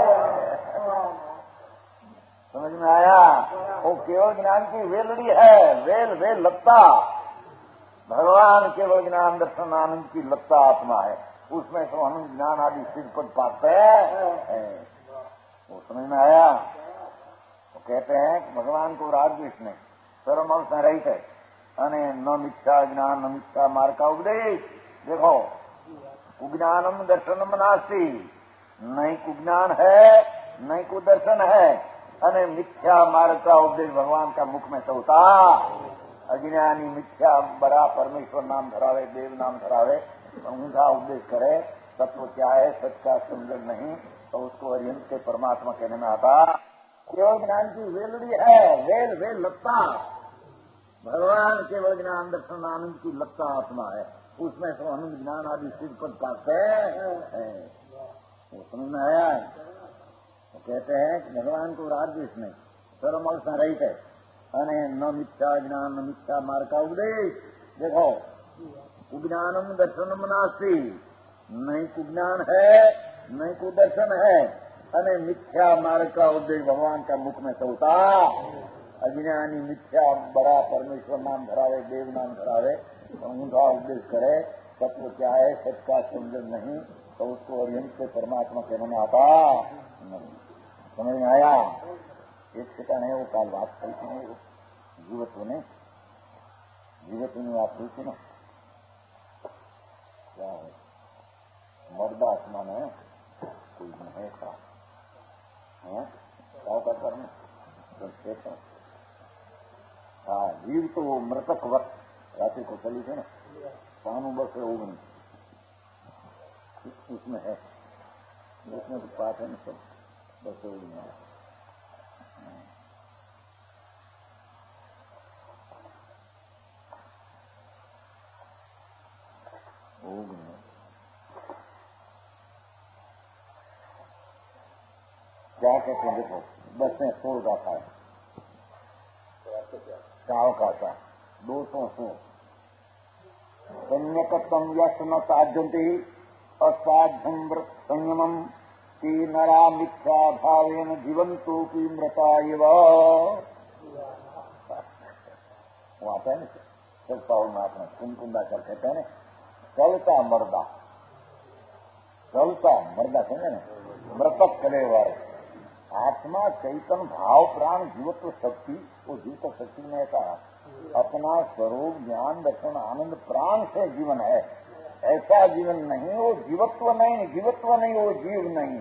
समझ में आया? वो केवल ज्ञान की वेलड़ी है, वेल वेल लत्ता, भगवान केवल ज्ञान दर्शन आनंद की लत्ता आत्मा है, उसमें तो हम ज्ञान आदि सिद्ध पद पाते हैं। वो समझ में आया? तो कहते हैं कि भगवान को राग द्वेष नहीं, सर्व मल संरहित है, अने न मिथ्या ज्ञान न मिथ्या मार्ग का उपदेश। देखो, कुज्ञानम दर्शनम नास्ति, नहीं कुज्ञान है नहीं कुदर्शन है, अने मिथ्या मार्ग का उपदेश भगवान का मुख में तो होता। अज्ञानी मिथ्या बड़ा परमेश्वर नाम धरावे, देव नाम धरावे, उनका उपदेश करे, तत्व क्या है सच का समझन नहीं, तो उसको अरिहंत के परमात्मा कहने में आता। केवल ज्ञान की वेलड़ी है, वेल वेल लत्ता, भगवान केवल ज्ञान दर्शन आनंद की लत्ता आत्मा है, उसमें तो आनंद ज्ञान आदि सिद्ध पद पाते हैं। वो समझ में आया? तो कहते हैं कि भगवान को राग द्वेष नहीं, सर्वमल संरहित है, अने न मिथ्या ज्ञान न मिथ्या मार्ग का उपदेश। देखो, कुज्ञानम दर्शनम नास्ति, नहीं कुज्ञान है नहीं कुदर्शन है, अने मिथ्या मार्ग का उपदेश भगवान का मुख में तो होता। अज्ञानी मिथ्या बड़ा परमेश्वर नाम धरावे, देव नाम धरावे, उनका उपदेश करे, तत्व क्या है सच का समझन नहीं, तो उसको अरिहंत से परमात्मा कहने में आता नहीं। समझ में आया? एक ठिकाने है वो काल बात कही थी, वो जीवत्व ने जीवत्व ने बात कही थी ना, क्या है मर्दा आत्मा में कोई है का क्या का कर्म तो हाँ वीर तो वो मृतक वक्त रात्रि को चली थी ना, पानु बस ओगनी उसमें है, उसमें तो पाठ है ना सब, बस ओगनी ओगनी क्या कहते हैं? देखो बस में सोल का था, चाव का था, दो सौ सो संयकत्म यश न साध्यंते असाध्यम व्रत संयमम की नरा मिथ्या भावेन जीवंतो की मृता एव। वो आता है ना सब पावन में अपना कुंकुंदा कर कहते हैं ना, चलता मर्दा, चलता मर्दा कहते ना, मृतक कलेवर आत्मा चैतन्य भाव प्राण जीवत्व शक्ति, वो जीवत्व शक्ति में ऐसा अपना स्वरूप ज्ञान दर्शन आनंद प्राण से जीवन है, ऐसा जीवन नहीं, वो जीवत्व नहीं, जीवत्व नहीं, वो जीव नहीं।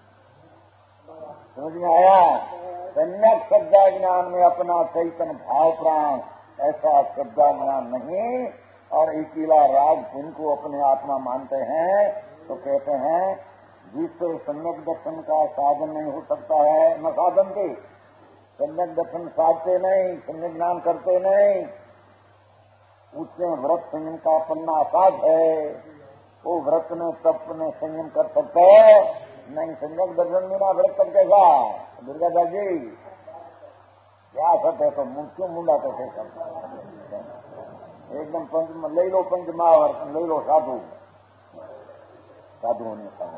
समझ में आया? सम्यक श्रद्धा ज्ञान में अपना चैतन्य भाव प्राण, ऐसा श्रद्धा ज्ञान नहीं, और इसीला राग पुण्य को अपने आत्मा मानते हैं, तो कहते हैं जिससे सम्यक दर्शन का साधन नहीं हो सकता है, न साधन के सम्यक दर्शन साधते नहीं, सम्यक ज्ञान करते नहीं, उससे व्रत संयम का पन्ना असाध है, वो व्रत में तप में संयम कर सकते है नहीं, सम्यक दर्शन बिना व्रत कर कैसा? दुर्गा दास जी क्या सत्य है, तो क्यों मुंडा कैसे करता एकदम पंच ले लो, पंच महावर्त ले लो, साधु साधु होने का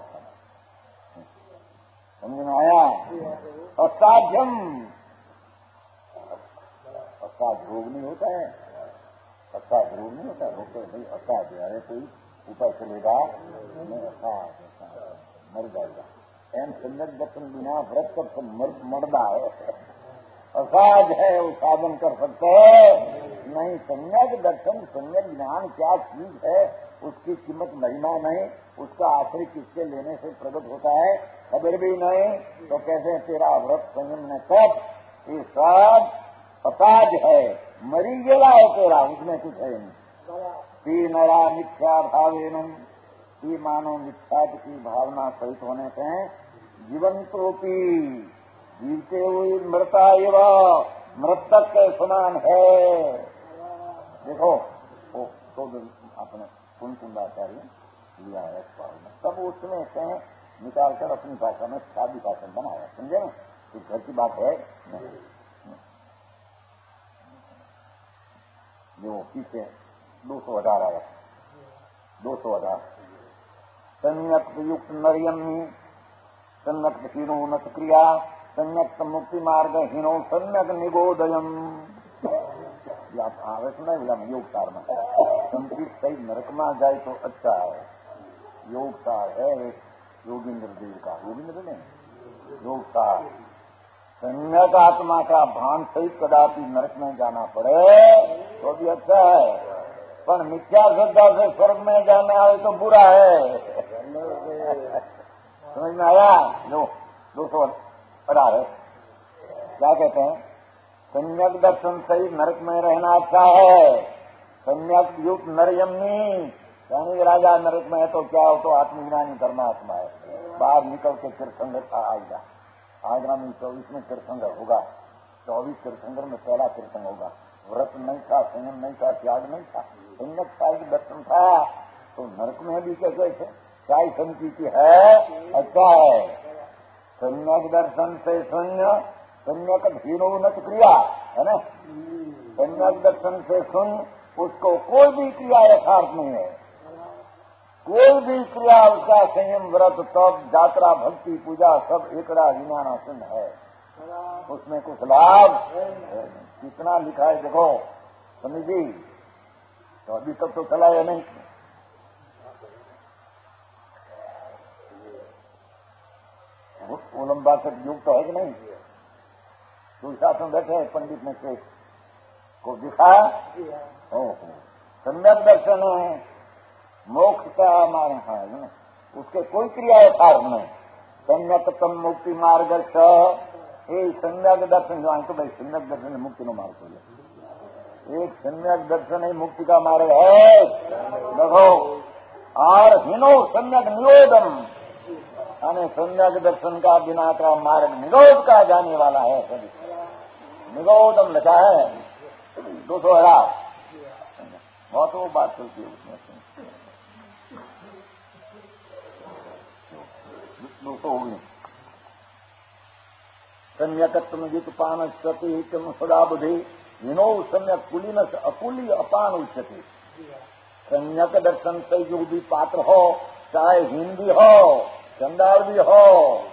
समझ में आया? असाध्यम, असाध्य भोग नहीं होता है, अच्छा जरूर नहीं होता, रोके भाई अच्छा अरे कोई ऊपर चलेगा नहीं, अच्छा मर जाएगा। एम सम्यक दर्शन बिना व्रत कर मरदा है, असाध है वो साधन कर सकते हैं नहीं। सम्यक दर्शन सम्यक ज्ञान क्या चीज है, उसकी कीमत महिमा नहीं, उसका आश्रय किसके लेने से प्रकट होता है खबर भी नहीं, तो कैसे तेरा व्रत संयम ने तब ये सब असाध है, मरी गेला है तेरा, उसमें कुछ है नहीं। ती नरा मिथ्या भावेन, ती मानो मिथ्या की भावना सहित होने से जीवंतोपी जीवते हुए मृता एवं मृतक के समान है। देखो वो तो अपने कुंद कुंदाचार्य लिया है पाल में, तब उसमें से निकालकर अपनी भाषा में शादी भाषण बनाया, समझे ना, तो घर की बात है नहीं। जो पीछे दो सौ हजार आया, दो सौ हजार संयक्त युक्त नरियमी संयक्त हीनो नत क्रिया संयक्त मुक्ति मार्ग हीनो सम्यक निगोदयम। आवे सुना योग सार में संचित सही नरक में जाए तो अच्छा है। योग सार है योगींद्र देव का, योगींद्र ने योग सार सम्यक आत्मा का भान सहित कदापि नरक में जाना पड़े तो भी अच्छा है, पर मिथ्या श्रद्धा से स्वर्ग में जाना आए तो बुरा है। समझ में आया? जो दो सौ अठारह है क्या कहते हैं, सम्यक दर्शन सही नरक में रहना अच्छा है। सम्यक युक्त नरयमनी, यानी राजा नरक में है तो क्या हो, तो आत्मज्ञानी परमात्मा है। बाहर निकल के तीर्थंकर आएगा, आगामी चौबीस में तीर्थंकर होगा, चौबीस तीर्थंकर में पहला तीर्थंकर होगा। व्रत नहीं था, संयम नहीं था, त्याग नहीं था, सम्यक साई दर्शन था, तो नरक में भी कैसे थे साई संकीर्ति है, अच्छा है। सम्यक दर्शन से शून्य सम्यक धीरोन्नत क्रिया है ना, सम्यक दर्शन से सुन उसको कोई भी क्रिया यथार्थ नहीं है, कोई भी क्रिया उसका संयम व्रत तप यात्रा भक्ति पूजा सब एकड़ा विज्ञानासन है, उसमें कुछ लाभ कितना लिखा है देखो समझ जी, तो अभी तक तो चला है नहीं। ओलंबा का युग तो है कि नहीं, तुलसा बैठे हैं पंडित ने से को दिखा सम्यक दर्शन है, मोक्ष का मार्ग है, उसके कोई क्रिया यथार्थ नहीं। सम्यक तम मुक्ति मार्ग ये सम्यक दर्शन जो तो भाई सम्यक दर्शन मुक्ति नो मार्ग हो, एक सम्यक दर्शन ही मुक्ति का मार्ग है देखो। और हिनो सम्यक निरोधम, यानी सम्यक दर्शन का बिना का मार्ग निरोध का जाने वाला है, सभी निरोधम लिखा है दो सौ हजार, बहुत वो बात चलती है उसमें। दो सौ होगी सम्यकत्व युत पान सती सदा बुद्धि विनो सम्यक कुलीन अकुली अपान उच्चति। सम्यक दर्शन से जो भी पात्र हो, चाहे हिंदी हो चंडाल भी हो,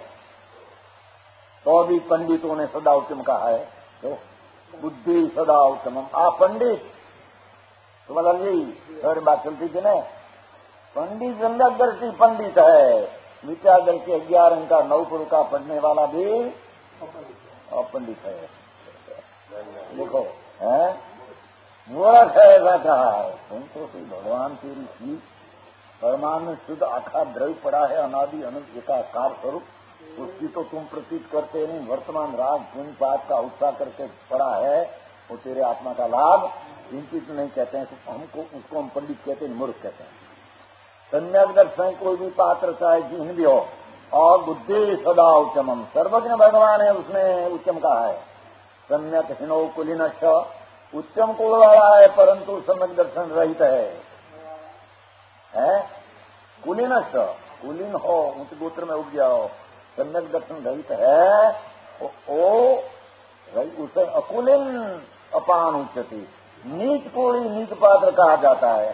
तो भी पंडितों ने सदा उत्तम कहा है, तो बुद्धि सदा उत्तम। आप पंडित तो मतलब जी थोड़ी बात चलती थी ना, पंडित सम्यक दर्शी पंडित है, मिथ्या दर्शी ग्यारह का नौ पुर का पढ़ने वाला भी अपंडित है। देखो है मूर्ख है ऐसा कहा है, तुम तो भगवान तेरी चीज परमाणु शुद्ध आखा द्रव्य पड़ा है, अनादि अनंत एकाकार स्वरूप, उसकी तो तुम प्रतीत करते नहीं, वर्तमान राग पुण्य पाप का उत्साह करके पड़ा है, वो तेरे आत्मा का लाभ चिंतित नहीं कहते हैं, तो हमको उसको हम पंडित कहते हैं, मूर्ख कहते हैं। सम्यक दर्शन कोई भी पात्र चाहे जिन भी हो, और बुद्धि सदा उच्चम, सर्वज्ञ भगवान है उसने उच्चम कहा है। सम्यक हिनो कुलीन उच्चम को वाला है, परंतु सम्यक दर्शन रहित है, है? कुलीनस्थ कुलीन हो, उच्च गोत्र में उग जाओ, सम्यक दर्शन रहित है ओ, ओ उसे अकुलीन अपान उच्चति, नीच को ही नीच पात्र कहा जाता है।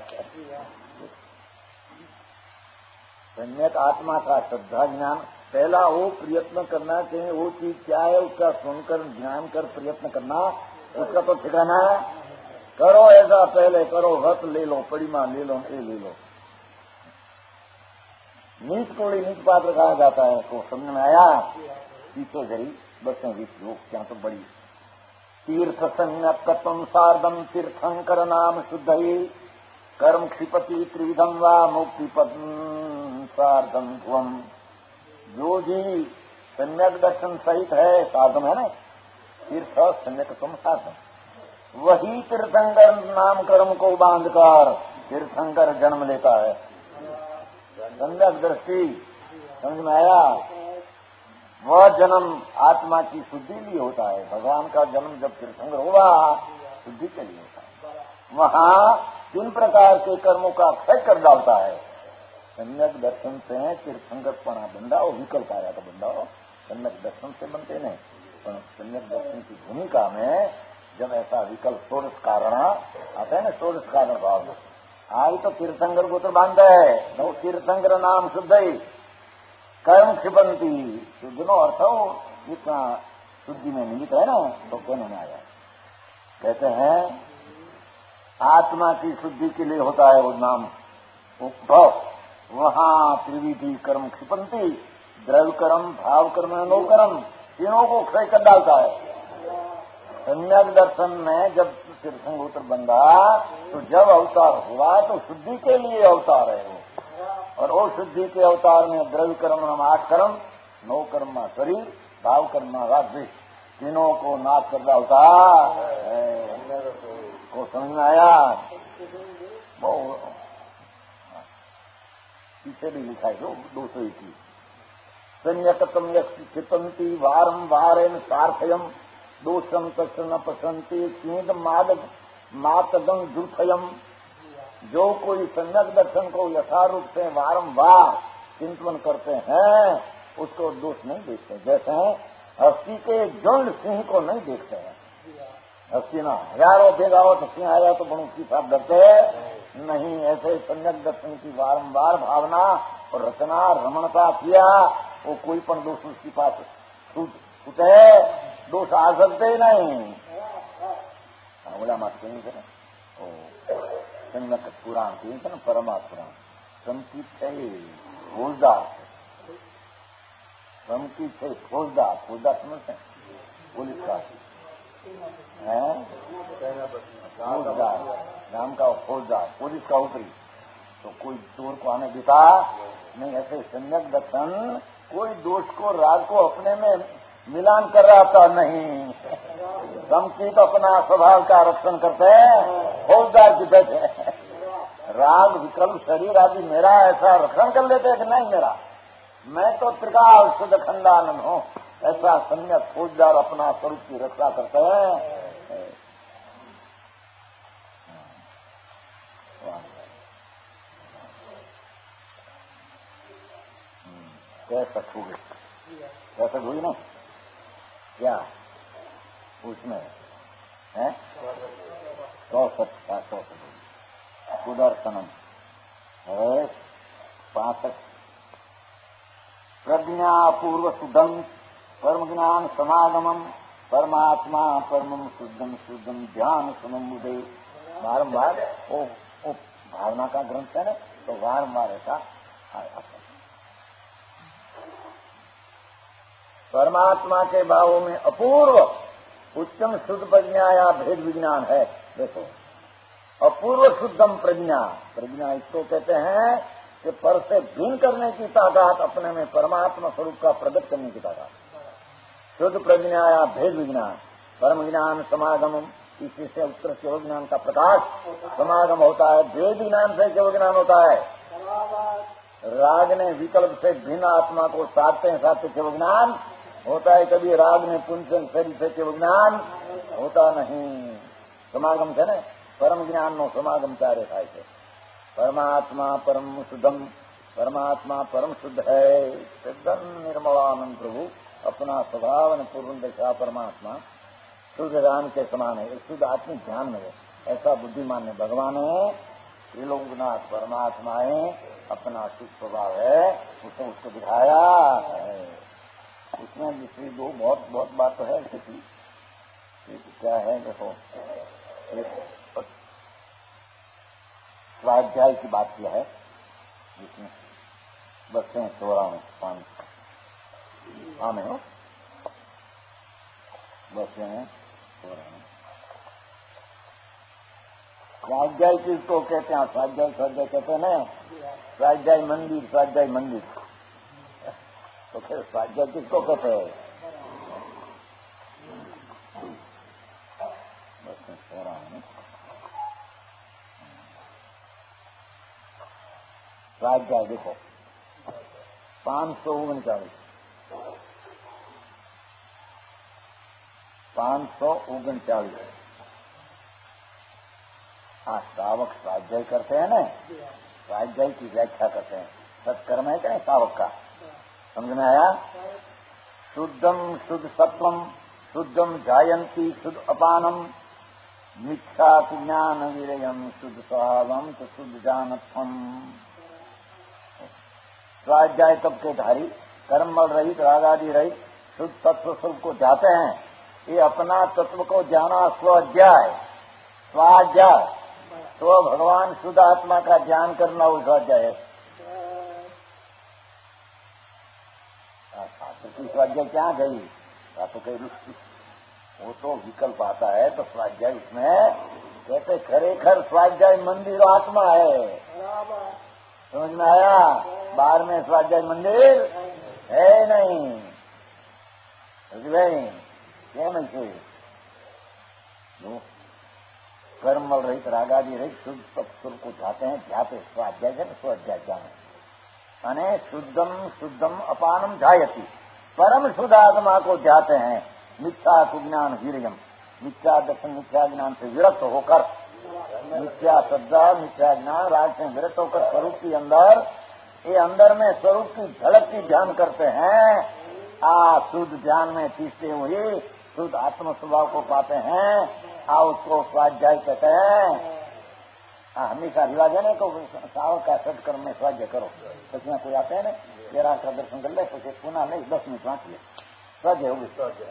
सम्यक आत्मा का श्रद्धा ज्ञान पहला वो प्रयत्न करना चाहिए, वो चीज क्या है उसका सुनकर ज्ञान कर प्रयत्न करना, उसका तो ठिकाना करो ऐसा, पहले करो, व्रत ले लो, परिमा ले लो, ये ले लो। नीच कोड़ी नीच पात्र कहा जाता है। तो समझ में आया? पीछे गई बसें बीस लोग क्या तो बड़ी तीर्थ संज्ञत्वम सार्धम तीर्थंकर नाम शुद्ध कर्म क्षिपति त्रिविधम व मुक्ति पद सार्धम ध्वम। जो जी सम्यक दर्शन सहित है, साधन है ना, तीर्थ सम्यकत्वम साधन, वही तीर्थंकर नाम कर्म को बांधकर तीर्थंकर जन्म लेता है। सम्यक दृष्टि समझ में आया? वह जन्म आत्मा की शुद्धि लिए होता है। भगवान का जन्म जब तीर्थंकर होगा शुद्धि के लिए होता है। वहाँ तीन प्रकार के कर्मों का क्षय कर डालता है। सम्यक दर्शन से तीर्थंकरपणा बंदा हो, विकल्प आया तो बंदा हो, सम्यक दर्शन से बनते नहीं। पर सम्यक दर्शन की भूमिका में जब ऐसा विकल्प षोडश कारण आता है ना, षोडश कारण भाव आई तो तीर्थंकर को तो बांधता है। तो तीर्थंकर नाम शुद्ध ही कर्म क्षिपंती, शुद्धनो अर्थ हो इतना शुद्धि में निमित्त है ना, तो कहने में आया। कहते हैं आत्मा की शुद्धि के लिए होता है वो नाम उपभव। वहाँ त्रिविधि कर्म क्षिपंती, द्रव्य कर्म, भाव कर्म, अनोकर्म, तीनों को क्षय कर डालता है। सम्यक दर्शन में जब तीर्थंकर बंदा तो जब अवतार हुआ तो शुद्धि के लिए अवतार है वो। और वो शुद्धि के अवतार में द्रव्य कर्म आठ कर्म, नौ कर्म शरीर, भाव कर्म राजद्वेष, तीनों को नाश कर डालता है। को समझ में आया? पीछे भी लिखा है जो दो सौ इक्कीस संयतम यक्षिपंती वारम वारेन सार्थयम दोषम तस् न पसंती स्नीद मादक मातदम दुर्थयम। जो कोई सम्यक दर्शन को यथारूप से वारंवार चिंतन करते हैं उसको दोष नहीं देखते। जैसे हस्ती के झुंड सिंह को नहीं देखते हैं। हस्ती ना हजारों भेगा हो तो सिंह आया तो बड़ू की साथ डरते नहीं। ऐसे सम्यक दर्शन की वारंवार भावना और रचना रमणता किया वो कोई पण दोष उसके पास छूटे दोष आ सकते ही नहीं। बोला मत कहीं करें सम्यक पुराण कहीं ना परमात्मा पुराण संकीत है फौजदार, संकीत है फौजदार। फौजदार समझते हैं पुलिस का है, फौजदार नाम का फौजदार, पुलिस का ऊपरी। तो कोई चोर को आने देता नहीं। ऐसे सम्यक दर्शन कोई दोष को राग को अपने में मिलान कर रहा था नहीं। संकीत अपना स्वभाव का रक्षण करते हैं, फौजदार की बैठे राग विकल्प शरीर आदि मेरा ऐसा रक्षण कर लेते हैं कि नहीं मेरा, मैं तो त्रिकाल शुद्ध खंडानंद हूँ। ऐसा सम्यक फौजदार अपना स्वरूप की रक्षा करते हैं। कैसा छूगे कैसा हुई ना क्या उसमें है सौ सत्ता सौ सुदर्शनम है पांसठ प्रज्ञा पूर्व शुद्धम परम ज्ञान समागमम परमात्मा परमम शुद्धम शुद्धम ध्यान सुनम उदय। बारम्बार वो, वो भावना का ग्रंथ है ना, तो बारम्बार ऐसा परमात्मा के भावों में अपूर्व उच्चम शुद्ध प्रज्ञा या भेद विज्ञान है। देखो अपूर्व शुद्धम प्रज्ञा, प्रज्ञा इसको कहते हैं कि पर से भिन्न करने की ताकत, अपने में परमात्मा स्वरूप का प्रकट करने की ताकत। शुद्ध प्रज्ञा या भेद विज्ञान, परम ज्ञान समागम, इसी से उत्तर केवल ज्ञान का प्रकाश समागम होता है। भेद विज्ञान से केवल ज्ञान होता है। राग ने विकल्प से भिन्न आत्मा को साधते हैं, साधते केवल ज्ञान होता है। कभी राग ने पुंसन शरीर से केवल ज्ञान होता नहीं। समागम है न परम ज्ञान नो समागम चारे थाय છે। परमात्मा परम शुद्धम, परमात्मा परम शुद्ध है। शुद्धम निर्मलानंद प्रभु अपना स्वभाव पूर्ण दशा परमात्मा शुद्ध ज्ञान के समान है। शुद्ध आत्मिक ध्यान में है, ऐसा बुद्धिमान ने भगवान है। त्रिलोकनाथ परमात्मा है, अपना शुद्ध स्वभाव है, उसने उसको दिखाया है। उसमें दूसरी दो बहुत बहुत बात तो है। क्या है देखो, एक स्वाध्याय की बात किया है, जिसमें बसते हैं सोलह में पांच हाँ में हो बसते हैं सोलह में। स्वाध्याय किसको कहते हैं? स्वाध्याय स्वाध्याय कहते हैं ना, स्वाध्याय मंदिर स्वाध्याय मंदिर, तो फिर स्वाध्याय किसको कहते हैं? बसते हैं सोलह में स्वाध्याय देखो पांच सौ उनचालीस पांच सौ उनचालीस हाँ, श्रावक स्वाध्याय करते हैं ना, स्वाध्याय की व्याख्या करते हैं। सत्कर्म है क्या नहीं श्रावक का, समझ में आया? शुद्धम शुद्ध सत्वम शुद्धम जायंती शुद्ध अपानम मिथ्या ज्ञान विरयम शुद्ध स्वभावम तो शुद्ध जानत्वम। स्वाध्याय तब के धारी कर्मल रहित रागादि रहित शुद्ध तत्व स्वरूप को जाते हैं। ये अपना तत्व को जाना स्वाध्याय, स्वाध्याय तो भगवान शुद्ध आत्मा का ज्ञान करना वो स्वाध्याय है। शास्त्र की स्वाध्याय क्या गई? तो कई रुष्टि वो तो विकल्प आता है, तो स्वाध्याय उसमें कहते खरेखर स्वाध्याय मंदिर आत्मा है। समझ में आया? बाहर में स्वाध्याय मंदिर है नहीं, समझ गए? केम ऐसे कर्मल रहित रागादि रहित शुद्ध तत्व को जाते हैं, जाते स्वाध्याय है स्वाध्याय जाने अने शुद्धम शुद्धम अपानम जायती, परम शुद्ध आत्मा को जाते हैं। मिथ्या सुज्ञान वीर्यम, मिथ्या दर्शन मिथ्या ज्ञान से विरक्त होकर, मिथ्या श्रद्धा मिथ्या ज्ञान राग से विरक्त होकर स्वरूप के अंदर, ये अंदर में स्वरूप की झलक की ध्यान करते हैं। आ शुद्ध ध्यान में तीसते हुए शुद्ध आत्म स्वभाव को पाते हैं। आ उसको स्वाध्याय कहते हैं। हाँ, हमेशा रिवाज है ना, तो सावक का सद कर्म में स्वाध्याय करो। तो कोई आते हैं ना, तेरा का दर्शन कर ले, तो पुनः नहीं दस मिनट बांट ले, स्वाध्याय होगी।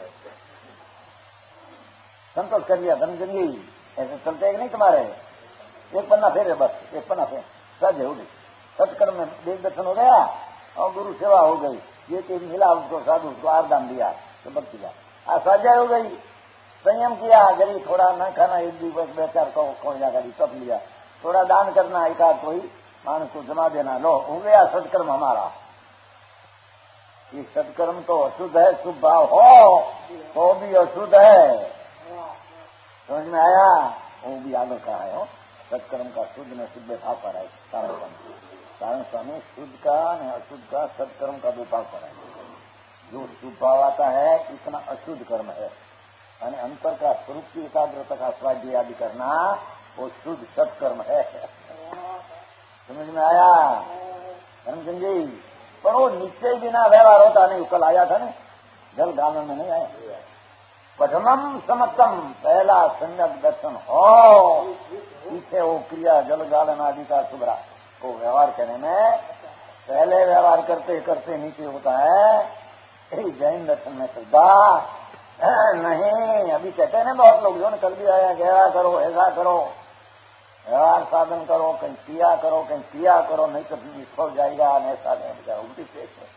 संतोष कर लिया धनजन जी, ऐसे चलते नहीं तुम्हारे, एक पन्ना फेर है बस, एक पन्ना फेर स्वाध्याय होगी। सत्कर्म में देव दर्शन हो गया और गुरु सेवा हो गई, ये चीज मिला उसको, साधु उसको आरदान दिया तो बच गया, स्वाध्याय हो गई। संयम किया, गरीब थोड़ा न खाना, एक दिवस बस चार को कोई गाड़ी तप लिया, थोड़ा दान करना, एक आध कोई मानस को जमा देना, लो हो गया सत्कर्म हमारा। ये सत्कर्म तो अशुद्ध है, शुभ भाव हो तो भी अशुद्ध है। समझ में आया? वो भी आगे कहा है, हो सत्कर्म का शुद्ध में शुद्ध भाव पर है। कारण स्वामी कारण स्वामी शुद्ध का न अशुद्ध का सत्कर्म का दो भाव पर है। जो शुभ भाव आता है इतना अशुद्ध कर्म है, यानी अंतर का स्वरूप की एकाग्रता का स्वाध्याय आदि करना वो शुद्ध सत्कर्म है। समझ में आया धर्मचंद जी? पर वो निश्चय बिना व्यवहार होता नहीं। कल आया था ना, जल गालन में नहीं आया। प्रथमम समत्तम, पहला सम्यक दर्शन हो, पीछे वो क्रिया जल गालन आदि का सुधरा को व्यवहार करने में पहले व्यवहार करते करते नीचे होता है जैन दर्शन में श्रद्धा नहीं। अभी कहते हैं ना बहुत लोग, जो कल भी आया, गया करो, ऐसा करो, व्यवहार साधन करो, कहीं क्रिया करो, कहीं क्रिया करो, नहीं तो निष्फल जाएगा, ऐसा जाएगा, उल्टी पेश है।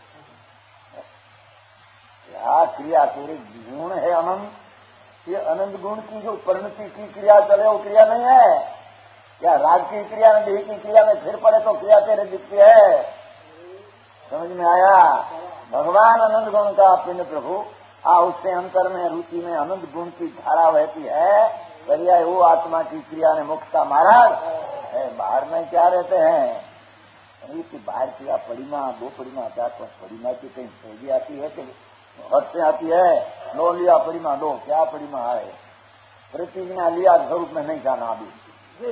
क्या क्रिया तेरे गुण है अनंत, ये अनंत गुण की जो परिणति की क्रिया चले वो क्रिया नहीं है। या राग की क्रिया में देह की क्रिया में फिर पड़े तो क्रिया तेरे दिखती है। समझ में आया? भगवान अनंत गुण का पिंड प्रभु, आ उससे अंतर में रुचि में अनंत गुण की धारा बहती है। पर्याय वो आत्मा की क्रिया ने मुक्त का महाराज है। बाहर में क्या रहते हैं कि बाहर क्रिया परिमा दो परिमा चार पांच परिमा की कहीं खोजी आती है कि हद से आती है, लो लिया परिमा दो, क्या परिमा है, प्रतिज्ञा लिया स्वरूप में नहीं जाना। अभी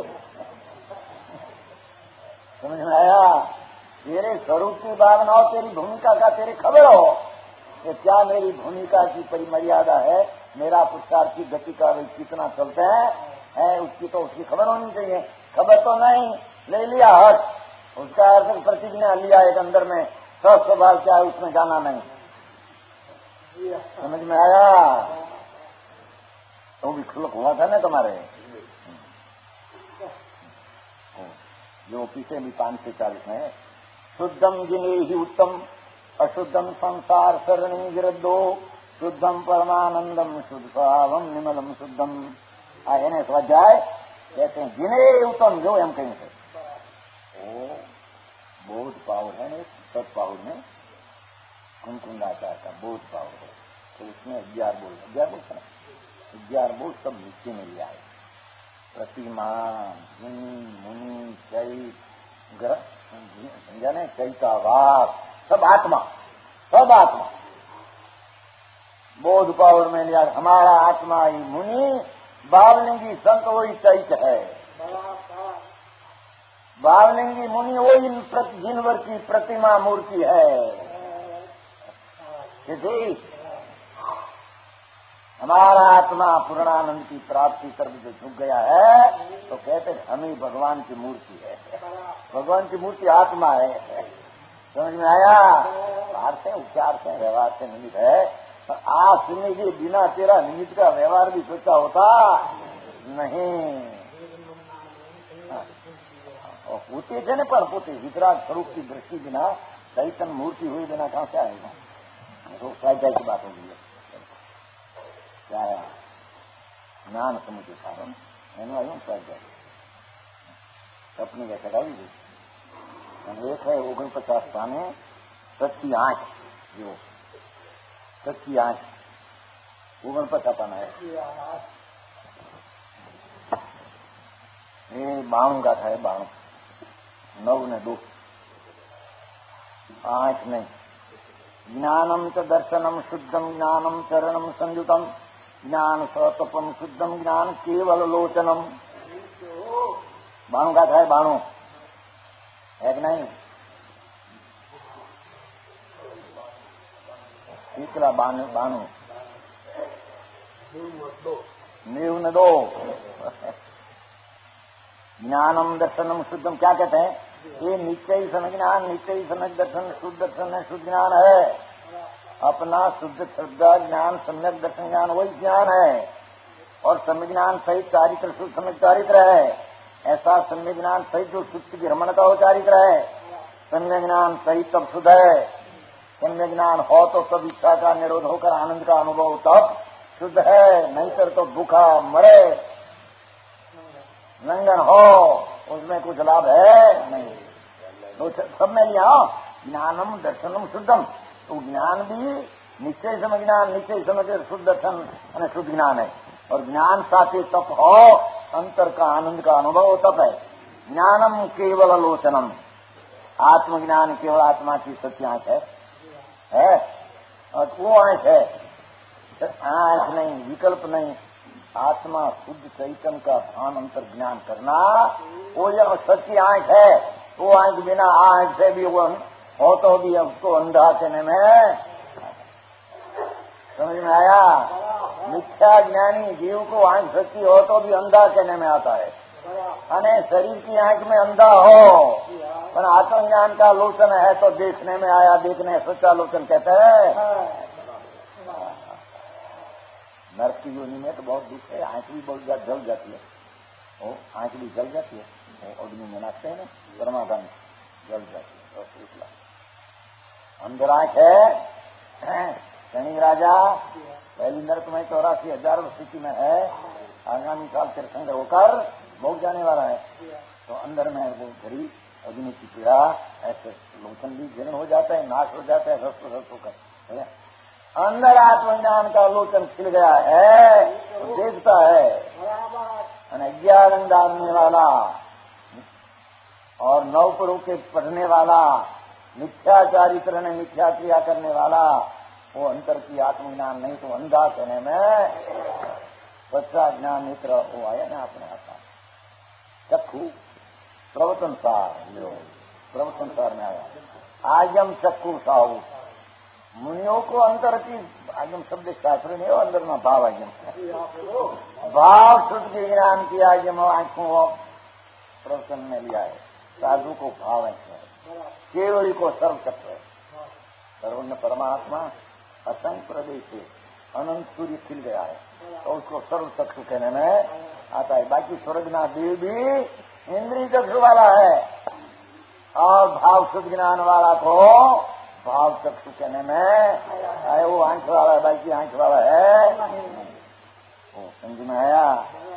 समझ में आया? तेरे स्वरूप की भावना हो, तेरी भूमिका का तेरी खबर हो कि क्या मेरी भूमिका की परिमर्यादा है, मेरा पुरस्कार की गति का कितना चलते हैं है, उसकी तो उसकी खबर होनी चाहिए। खबर तो नहीं, ले लिया हट, उसका अर्थ प्रतिज्ञा लिया एक अंदर में, सब स्वभाव क्या है उसमें जाना नहीं। समझ में आया? तो भी खुलक हुआ था ना तुम्हारे। जो पीछे भी पांच सौ चालीस में है। शुद्धम जिने ही उत्तम अशुद्धम संसार सरणी गिरदो शुद्धम परमानंदम शुद्ध भावम निमलम शुद्धम। आने स्वाध्याय कहते हैं जिने उत्तम जो हम कहेंगे वो बोध पावर है ना, सत पावर में कुंकुंडाचार का बोध पावर है, तो उसमें ग्यारह बोल ग्यारह बोल ग्यारह बोल सब नीचे में लिया है। प्रतिमा मुनि मुनि चैत ग्रह समझाने चैतावास सब आत्मा सब आत्मा बोध पावर में लिया। हमारा आत्मा ही मुनि बावलिंगी संत वही चैत है। बावलिंगी मुनि वही जिनवर की प्रतिमा मूर्ति है। हमारा आत्मा पूर्णानंद की प्राप्ति कर जो झुक गया है तो कहते हैं हम ही भगवान की मूर्ति है। भगवान की मूर्ति आत्मा है। समझ में आया? बाहर से उपचार से व्यवहार से निमित्त है, आज सुनने के बिना तेरा निमित्त का व्यवहार भी सोचा होता नहीं। और पोते थे न पर पोते वितराग स्वरूप की दृष्टि बिना चैतन्य मूर्ति हुई बिना कहां से आएगा? तो स्वाध्याय की बात होगी क्या है? ज्ञान समुद्र कारण मैंने आयु स्वाध्याय अपनी जैसे गाई गई एक है ओगन पचास स्थाने सच्ची आंख जो सच्ची आंख ओगन पचास पाना है। ये बाणु का था बाणु नव ने दो आंख नहीं। ज्ञानम च दर्शनम शुद्धम ज्ञानम चरणम संयुतम ज्ञान स्वतपम शुद्धम ज्ञान केवल लोचनम। बाणु का था बाणु है कि नहीं? तीसरा बाणु बाणु नीव न दो। ज्ञानम दर्शनम शुद्धम क्या कहते हैं? ये नित्य ही समझ ज्ञान नित्य ही समझ दर्शन शुद्ध दर्शन है, शुद्ध ज्ञान है। अपना शुद्ध श्रद्धा ज्ञान सम्यक दर्शन ज्ञान वही ज्ञान है। और सम्यक ज्ञान सहित चारित्र शुद्ध सम्यक चारित्र है। ऐसा सम्यक ज्ञान सहित जो शुद्ध की रमणता हो चारित्र है। सम्यक ज्ञान सहित तब शुद्ध है। सम्यक ज्ञान हो तो तब इच्छा का निरोध होकर आनंद का अनुभव तब शुद्ध है, नहीं कर तो भूखा मरे नंगन हो उसमें कुछ लाभ है नहीं। तो सब में लिया ज्ञानम दर्शनम शुद्धम। तो ज्ञान भी निश्चय समझ ज्ञान निश्चय समझ शुद्ध दर्शन शुद्ध ज्ञान है। और ज्ञान साथे तप हो अंतर का आनंद का अनुभव तप है। ज्ञानम केवल लोचनम आत्मज्ञान केवल आत्मा की सत्य आंख है, है? और वो आंख है आंख नहीं विकल्प नहीं। आत्मा शुद्ध चैतन्य का भान अंतर ज्ञान करना वो यह सच्ची आंख है। वो आंख बिना आंख से भी वो हो तो भी उसको अंधा करने में समझ में आया? मिथ्या ज्ञानी जीव को आंख सच्ची हो तो भी अंधा कहने में आता है। अने शरीर की आंख में अंधा हो पर आत्मज्ञान का लोचन है तो देखने में आया, देखने सच्चा लोचन कहते हैं। नर्क की योनि में तो बहुत दुख है, आंख भी बहुत जल जाती है। वो आंख भी जल जाती है, वो अग्नि में नाचते हैं ना परमात्मा जल जाती है। अंदर आंख है शनि राजा पहली नर्क में चौरासी हजार स्थिति में है। आगामी साल तीर्थंकर होकर बहुत जाने वाला है। तो अंदर में वो घड़ी अग्नि की पीड़ा ऐसे लोचन भी जीर्ण हो जाता है, नाश हो जाता है रस रस होकर। अंदर आत्मज्ञान का लोचन खिल गया है तो देखता है। ज्ञान डालने वाला और नवपुरों के पढ़ने वाला मिथ्या चारित्र ने मिथ्या क्रिया करने वाला वो अंतर की आत्मज्ञान नहीं तो अंधा कहने में बच्चा ज्ञान मित्र वो आया ना अपने आता चक्षु प्रवचन सार प्रवचन सार में आया आयम चक्षु साहू मुनियों को अंतर की आगम शब्द शास्त्र नहीं हो अंदर में भाव आगम भाव शुद्ध के ज्ञान की आगम आंखों प्रवचन में लिया है। साधु को भाव है, केवली को सर्वचक्र है। सर्वज्ञ परमात्मा असंख्य प्रदेश से अनंत सूर्य खिल गया है तो उसको सर्वचक्षु कहने में आता है। बाकी स्वर्गनाथ देव भी इंद्रिय चक्षु वाला है और भाव शुद्ध ज्ञान वाला को भाव चक्षु कहने में आए, वो आंख वाला है, बाकी आंख वाला है, वो समझ में आया।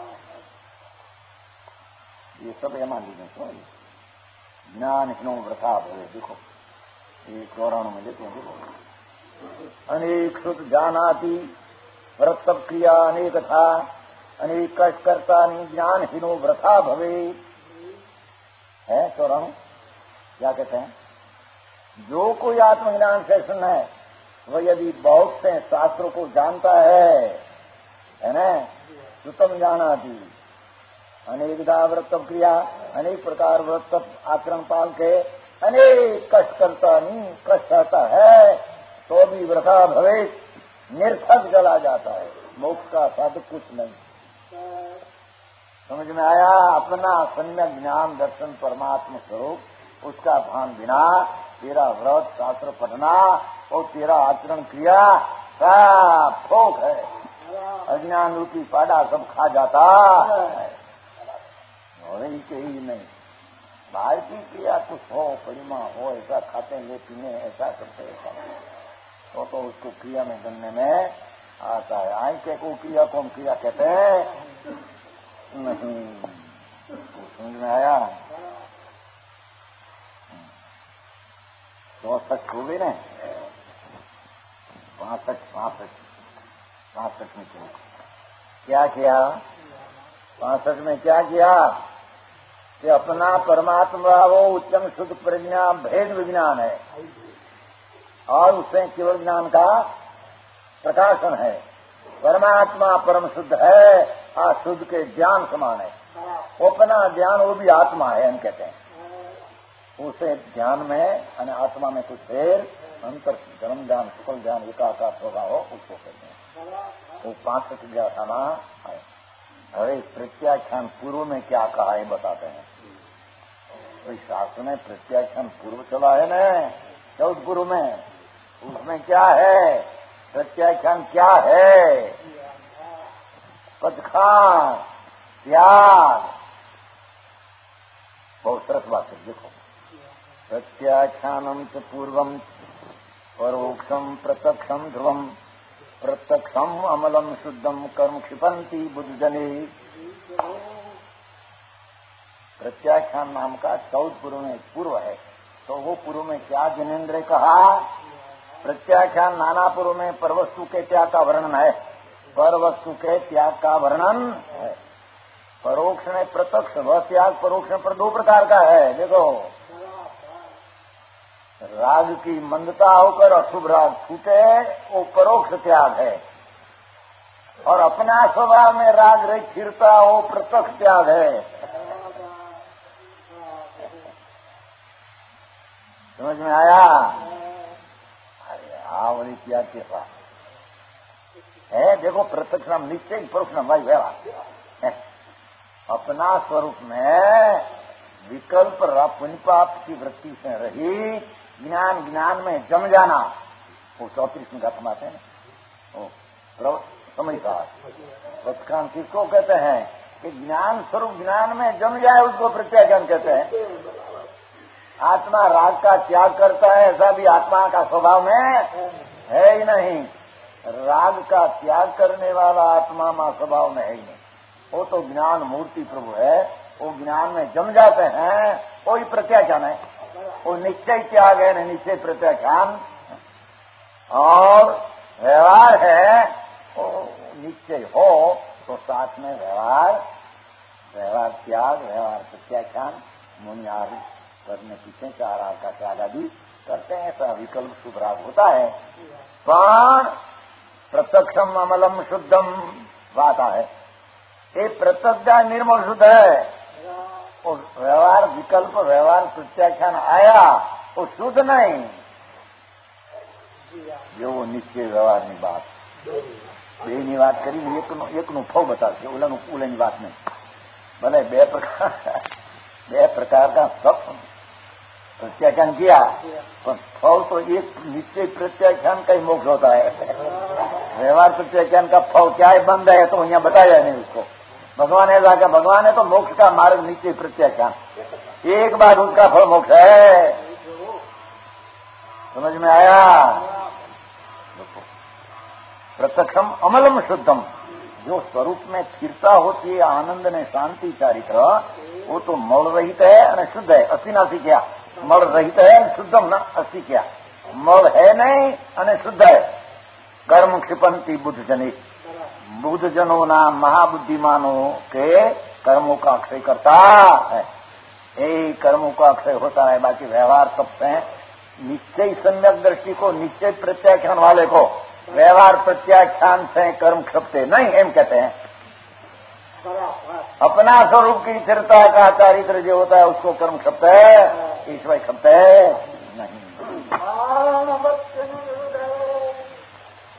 ये सब है मान लीजिए ज्ञान हिनो व्रथा भवे। देखो ये चौराणु में देते हैं, देखो अनेक शुद्ध जानाति व्रत क्रिया अनेक था अनेक कष्ट करता ज्ञान हिनो व्रथा भवे है चौराणु। क्या कहते हैं? जो कोई आत्मज्ञान से सुन है वह यदि बहुत से शास्त्रों को जानता है, है ना, सुतम जानाति अनेकदा व्रत क्रिया अनेक प्रकार व्रत आचरण पाल के अनेक कष्ट करता नहीं कष्ट रहता है तो भी व्रता भवे, निर्थक चला जाता है, मोक्ष का साधक कुछ नहीं। समझ में आया? अपना सम्यक ज्ञान दर्शन परमात्मा स्वरूप उसका भान बिना तेरा व्रत शास्त्र पढ़ना और तेरा आचरण क्रिया सब ठोक है, अज्ञान रूपी पाड़ा सब खा जाता है। और ही कहीं नहीं बाहर की क्रिया कुछ हो, परिमा हो, ऐसा खाते ले पीने ऐसा करते ऐसा तो तो उसको क्रिया में गणने में आता है। आई के को क्रिया को हम क्रिया कहते हैं नहीं। तो समझ में आया? चौसठ हो गई ना, पांसठ पांसठ पांसठ में क्या किया? पांसठ में क्या किया कि अपना परमात्मा वो उत्तम शुद्ध प्रज्ञा भेद विज्ञान है और उससे केवल ज्ञान का प्रकाशन है। परमात्मा परम शुद्ध है, अशुद्ध के ज्ञान समान है। अपना ज्ञान वो भी आत्मा है हम कहते हैं। उसे ज्ञान में आत्मा में कुछ फेर अंतर जन्म ज्ञान सुकल ज्ञान एकाकार होगा हो उसको कहते हैं। वो पांसठ व्याख्याना है। अरे प्रत्याख्यान पूर्व में क्या कहा है बताते हैं। तो शास्त्र में प्रत्याख्यान पूर्व चला है न चौथ पूर्व में, उसमें क्या है? प्रत्याख्यान क्या है? पदखान त्याग। बहुत सरस बात है। देखो प्रत्याख्यानम च पूर्वम परोक्षम प्रत्यक्षम ध्रुवम प्रत्यक्षम अमलम शुद्धम कर्म क्षिपंती बुद्धजने। प्रत्याख्यान नाम का चौथ पूर्व में पूर्व है। तो वो पूर्व में क्या जिनेन्द्र कहा? प्रत्याख्यान नाना पूर्व में परवस्तु के त्याग का वर्णन है, परवस्तु के त्याग का वर्णन है। परोक्ष में प्रत्यक्ष वह त्याग परोक्ष पर दो प्रकार का है। देखो राग की मंदता होकर अशुभ राग छूटे वो परोक्ष त्याग है, और अपना स्वभाव में राग रही फिरता वो प्रत्यक्ष त्याग है। समझ में आया? अरे हाँ वही त्याग के साथ है। देखो प्रत्यक्ष नाम निश्चय, परोक्ष नाम भाई व्यवहार। अपना स्वरूप में विकल्प पुण्य पाप की वृत्ति से रही ज्ञान ज्ञान में जम जाना, वो चौतीस में खत्म आते हैं ना समझदार सत्कान किसको कहते हैं? कि ज्ञान स्वरूप ज्ञान में जम जाए उसको प्रत्याख्यान कहते हैं। आत्मा राग का त्याग करता है ऐसा भी आत्मा का स्वभाव में है ही नहीं। राग का त्याग करने वाला आत्मा में स्वभाव में है ही नहीं। वो तो ज्ञान मूर्ति प्रभु है, वो ज्ञान में जम जाते हैं, वही प्रत्याख्यान है। वो निश्चय त्याग है, निश्चय प्रत्याख्यान। और व्यवहार है वो निश्चय हो तो साथ में व्यवहार व्यवहार त्याग व्यवहार प्रत्याख्यान मुनियार करने पीछे चार आग का त्याग आदि करते हैं। ऐसा विकल्प शुभ राग होता है। पण प्रत्यक्षम अमलम शुद्धम बात है। ये प्रत्यक्ष निर्मल शुद्ध है। और व्यवहार विकल्प व्यवहार प्रत्याख्यान आया वो शुद्ध नहीं। जो वो निश्चय व्यवहार ની વાત બેની વાત કરી એકનું એકનું ફળ બતાવશે, ઓલાનું ઓલાની વાત નહીં। ભલે બે પ્રકાર બે પ્રકાર का सब प्रत्याख्यान किया पर फल तो एक निश्चय प्रत्याख्यान का ही मोक्ष होता है। व्यवहार प्रत्याख्यान का फल क्या है? बंद है तो यहाँ बताया नहीं उसको। भगवान ऐसा क्या? भगवान है तो मोक्ष का मार्ग निश्चय प्रत्याख्यान। एक बार उसका फल मोक्ष है। समझ में आया? प्रत्यक्षम अमलम शुद्धम, जो स्वरूप में स्थिरता होती है, आनंद ने शांति चारित्र, वो तो मल रहित है और शुद्ध है। अस्थि नासी क्या मल रहित है, शुद्धम ना अस्थि क्या मल है नहीं और शुद्ध है। कर्म क्षिपंती बुद्ध जनित, बुद्ध जनों ना महाबुद्धिमानों के कर्मों का अक्षय करता है। यही कर्मों का अक्षय होता है, बाकी व्यवहार सबसे है। निश्चय सम्यक दृष्टि को, निश्चय प्रत्याख्यान वाले को व्यवहार प्रत्याख्यान से कर्म क्षपते नहीं, एम कहते हैं। अपना स्वरूप की स्थिरता का चारित्र जो होता है उसको कर्म क्षपते है, ईश्वर क्षपते है नहीं।